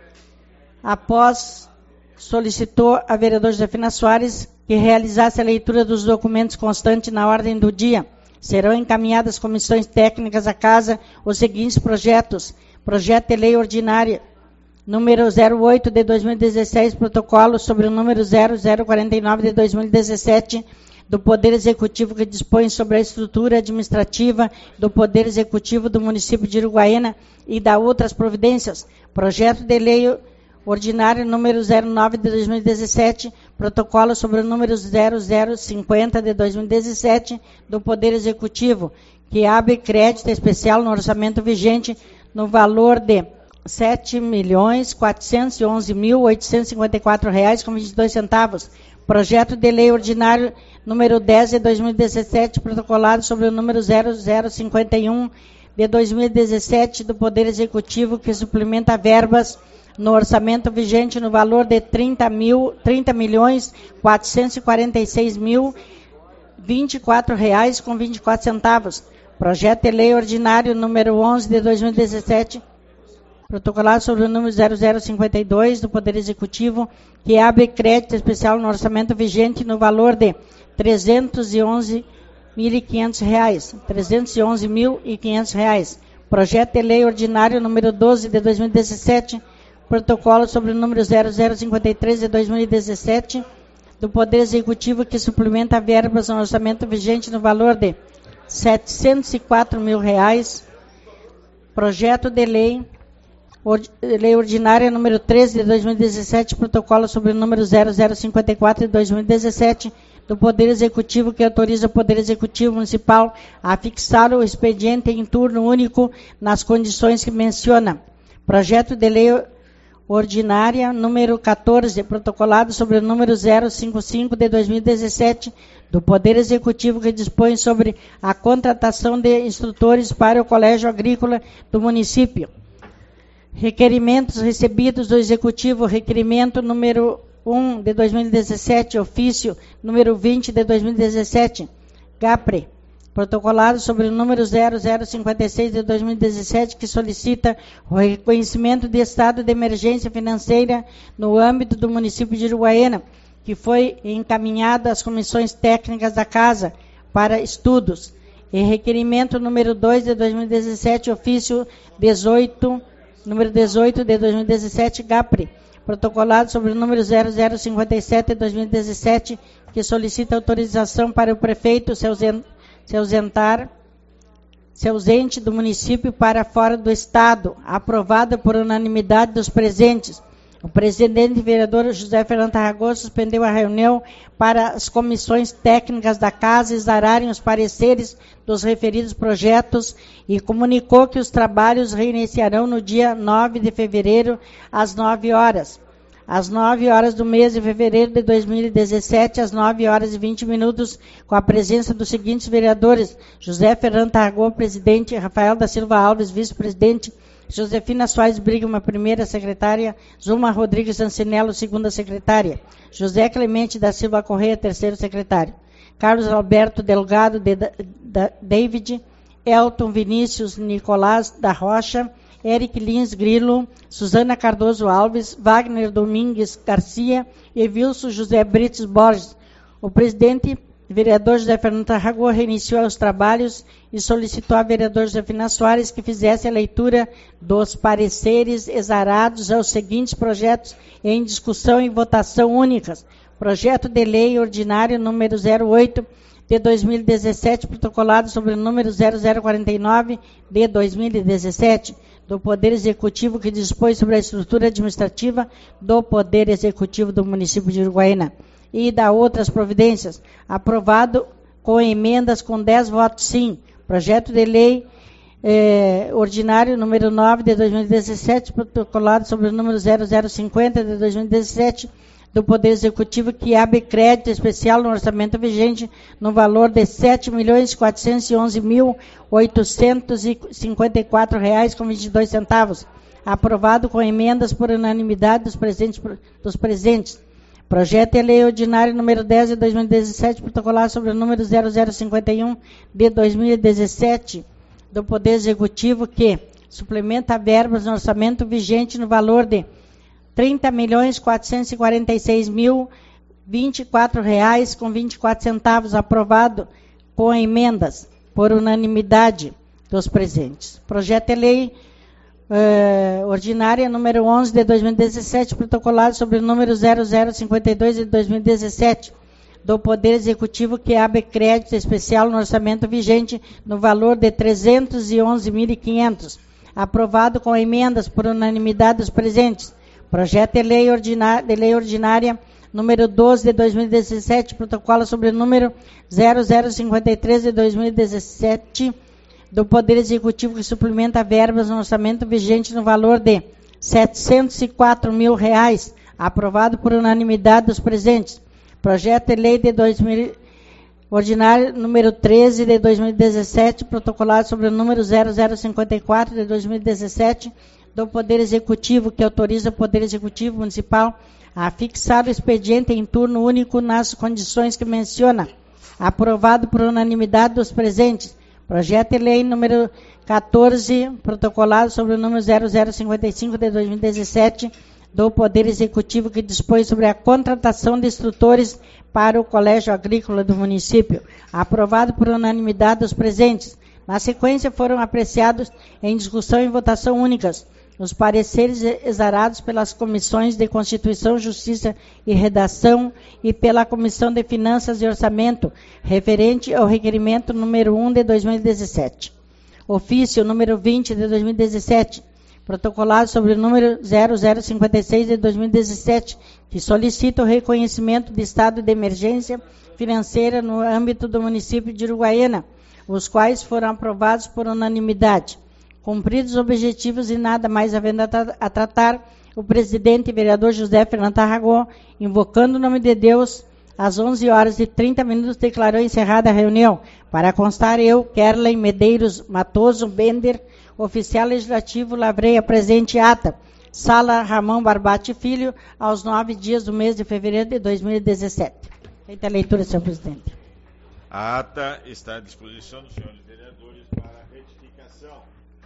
após solicitou a vereadora Josefina Soares que realizasse a leitura dos documentos constantes na ordem do dia. Serão encaminhadas às comissões técnicas da Casa os seguintes projetos: projeto de lei ordinária número 08 de 2016, protocolo sobre o número 0049 de 2017, do Poder Executivo, que dispõe sobre a estrutura administrativa do Poder Executivo do município de Uruguaiana e da outras providências. Projeto de lei ordinário número 09 de 2017, protocolo sobre o número 0050 de 2017 do Poder Executivo, que abre crédito especial no orçamento vigente no valor de R$ 7.411.854,22. Projeto de lei ordinário número 10 de 2017, protocolado sobre o número 0051 de 2017 do Poder Executivo, que suplementa verbas no orçamento vigente no valor de R$ 30.446.024,24. Projeto de lei ordinário número 11 de 2017, protocolado sobre o número 0052 do Poder Executivo, que abre crédito especial no orçamento vigente no valor de R$ 311.500. R$ 311.500. Projeto de lei ordinário número 12 de 2017, protocolo sobre o número 0053 de 2017 do Poder Executivo, que suplementa verbas no orçamento vigente no valor de R$ 704.000. Projeto de lei ordinária número 13 de 2017, protocolo sobre o número 0054 de 2017 do Poder Executivo, que autoriza o Poder Executivo Municipal a fixar o expediente em turno único nas condições que menciona. Projeto de lei ordinária número 14, protocolado sobre o número 055 de 2017 do Poder Executivo, que dispõe sobre a contratação de instrutores para o Colégio Agrícola do município. Requerimentos recebidos do Executivo: requerimento número 1 de 2017, ofício número 20 de 2017, GAPRE, protocolado sobre o número 0056 de 2017, que solicita o reconhecimento de estado de emergência financeira no âmbito do município de Uruguaiana, que foi encaminhado às comissões técnicas da Casa para estudos. E requerimento número 2 de 2017, ofício 18, número 18 de 2017, GAPRE, protocolado sobre o número 0057 de 2017, que solicita autorização para o prefeito se ausente do município para fora do estado, aprovada por unanimidade dos presentes. O presidente vereador José Fernando Tarragó suspendeu a reunião para as comissões técnicas da casa exararem os pareceres dos referidos projetos e comunicou que os trabalhos reiniciarão no dia 9 de fevereiro, às 9 horas. Às 9 horas do mês de fevereiro de 2017, às 9 horas e 20 minutos, com a presença dos seguintes vereadores: José Fernando Tarragó, presidente; Rafael da Silva Alves, vice-presidente; Josefina Soares Brigman, primeira secretária; Zuma Rodrigues Ancinello, segunda secretária; José Clemente da Silva Correia, terceiro secretário; Carlos Alberto Delgado David, Elton Vinícius Nicolás da Rocha, Eric Lins Grilo, Suzana Cardoso Alves, Wagner Domingues Garcia e Wilson José Brites Borges. O presidente vereador José Fernando Tarragó reiniciou os trabalhos e solicitou ao vereador Josefina Soares que fizesse a leitura dos pareceres exarados aos seguintes projetos em discussão e votação únicas. Projeto de lei ordinário número 08 de 2017, protocolado sobre o número 0049 de 2017, do Poder Executivo, que dispõe sobre a estrutura administrativa do Poder Executivo do município de Uruguaiana, e da outras providências, aprovado com emendas com 10 votos sim. Projeto de lei ordinário número 9 de 2017, protocolado sobre o número 0050 de 2017, do Poder Executivo, que abre crédito especial no orçamento vigente no valor de R$ 7.411.854,22, aprovado com emendas por unanimidade dos presentes. Projeto de lei ordinário número 10 de 2017, protocolado sobre o número 0051 de 2017, do Poder Executivo, que suplementa verbas no orçamento vigente no valor de R$ 30.446.024,24, aprovado com emendas por unanimidade dos presentes. Projeto de lei ordinária número 11 de 2017, protocolado sobre o número 0052 de 2017, do Poder Executivo, que abre crédito especial no orçamento vigente no valor de R$ 311.500, aprovado com emendas por unanimidade dos presentes. Projeto de lei ordinária número 12 de 2017, protocolo sobre o número 0053 de 2017, do Poder Executivo, que suplementa verbas no orçamento vigente no valor de R$ 704 mil, aprovado por unanimidade dos presentes. Projeto de lei ordinário número 13 de 2017, protocolado sobre o número 0054 de 2017, do Poder Executivo, que autoriza o Poder Executivo Municipal a fixar o expediente em turno único nas condições que menciona, aprovado por unanimidade dos presentes. Projeto de lei número 14, protocolado sobre o número 0055 de 2017, do Poder Executivo, que dispõe sobre a contratação de instrutores para o Colégio Agrícola do município, aprovado por unanimidade dos presentes. Na sequência, foram apreciados em discussão e votação únicas os pareceres exarados pelas comissões de Constituição, Justiça e Redação e pela Comissão de Finanças e Orçamento, referente ao requerimento número 1 de 2017. Ofício número 20 de 2017, protocolado sobre o número 0056 de 2017, que solicita o reconhecimento de estado de emergência financeira no âmbito do município de Uruguaiana, os quais foram aprovados por unanimidade. Cumpridos os objetivos e nada mais havendo a tratar, o presidente e vereador José Fernando Tarragó, invocando o nome de Deus, às 11 horas e 30 minutos, declarou encerrada a reunião. Para constar, eu, Kerlen Medeiros Matoso Bender, oficial legislativo, lavrei a presente ata. Sala Ramão Barbate Filho, aos 9 dias do mês de fevereiro de 2017. Feita a leitura, senhor presidente. A ata está à disposição dos senhores vereadores para retificação.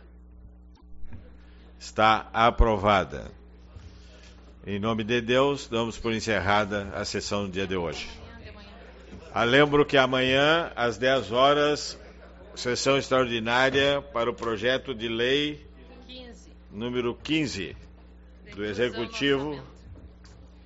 Está aprovada. Em nome de Deus, damos por encerrada a sessão do dia de hoje. Lembro que amanhã, às 10 horas, sessão extraordinária para o projeto de lei 15. número 15 do Executivo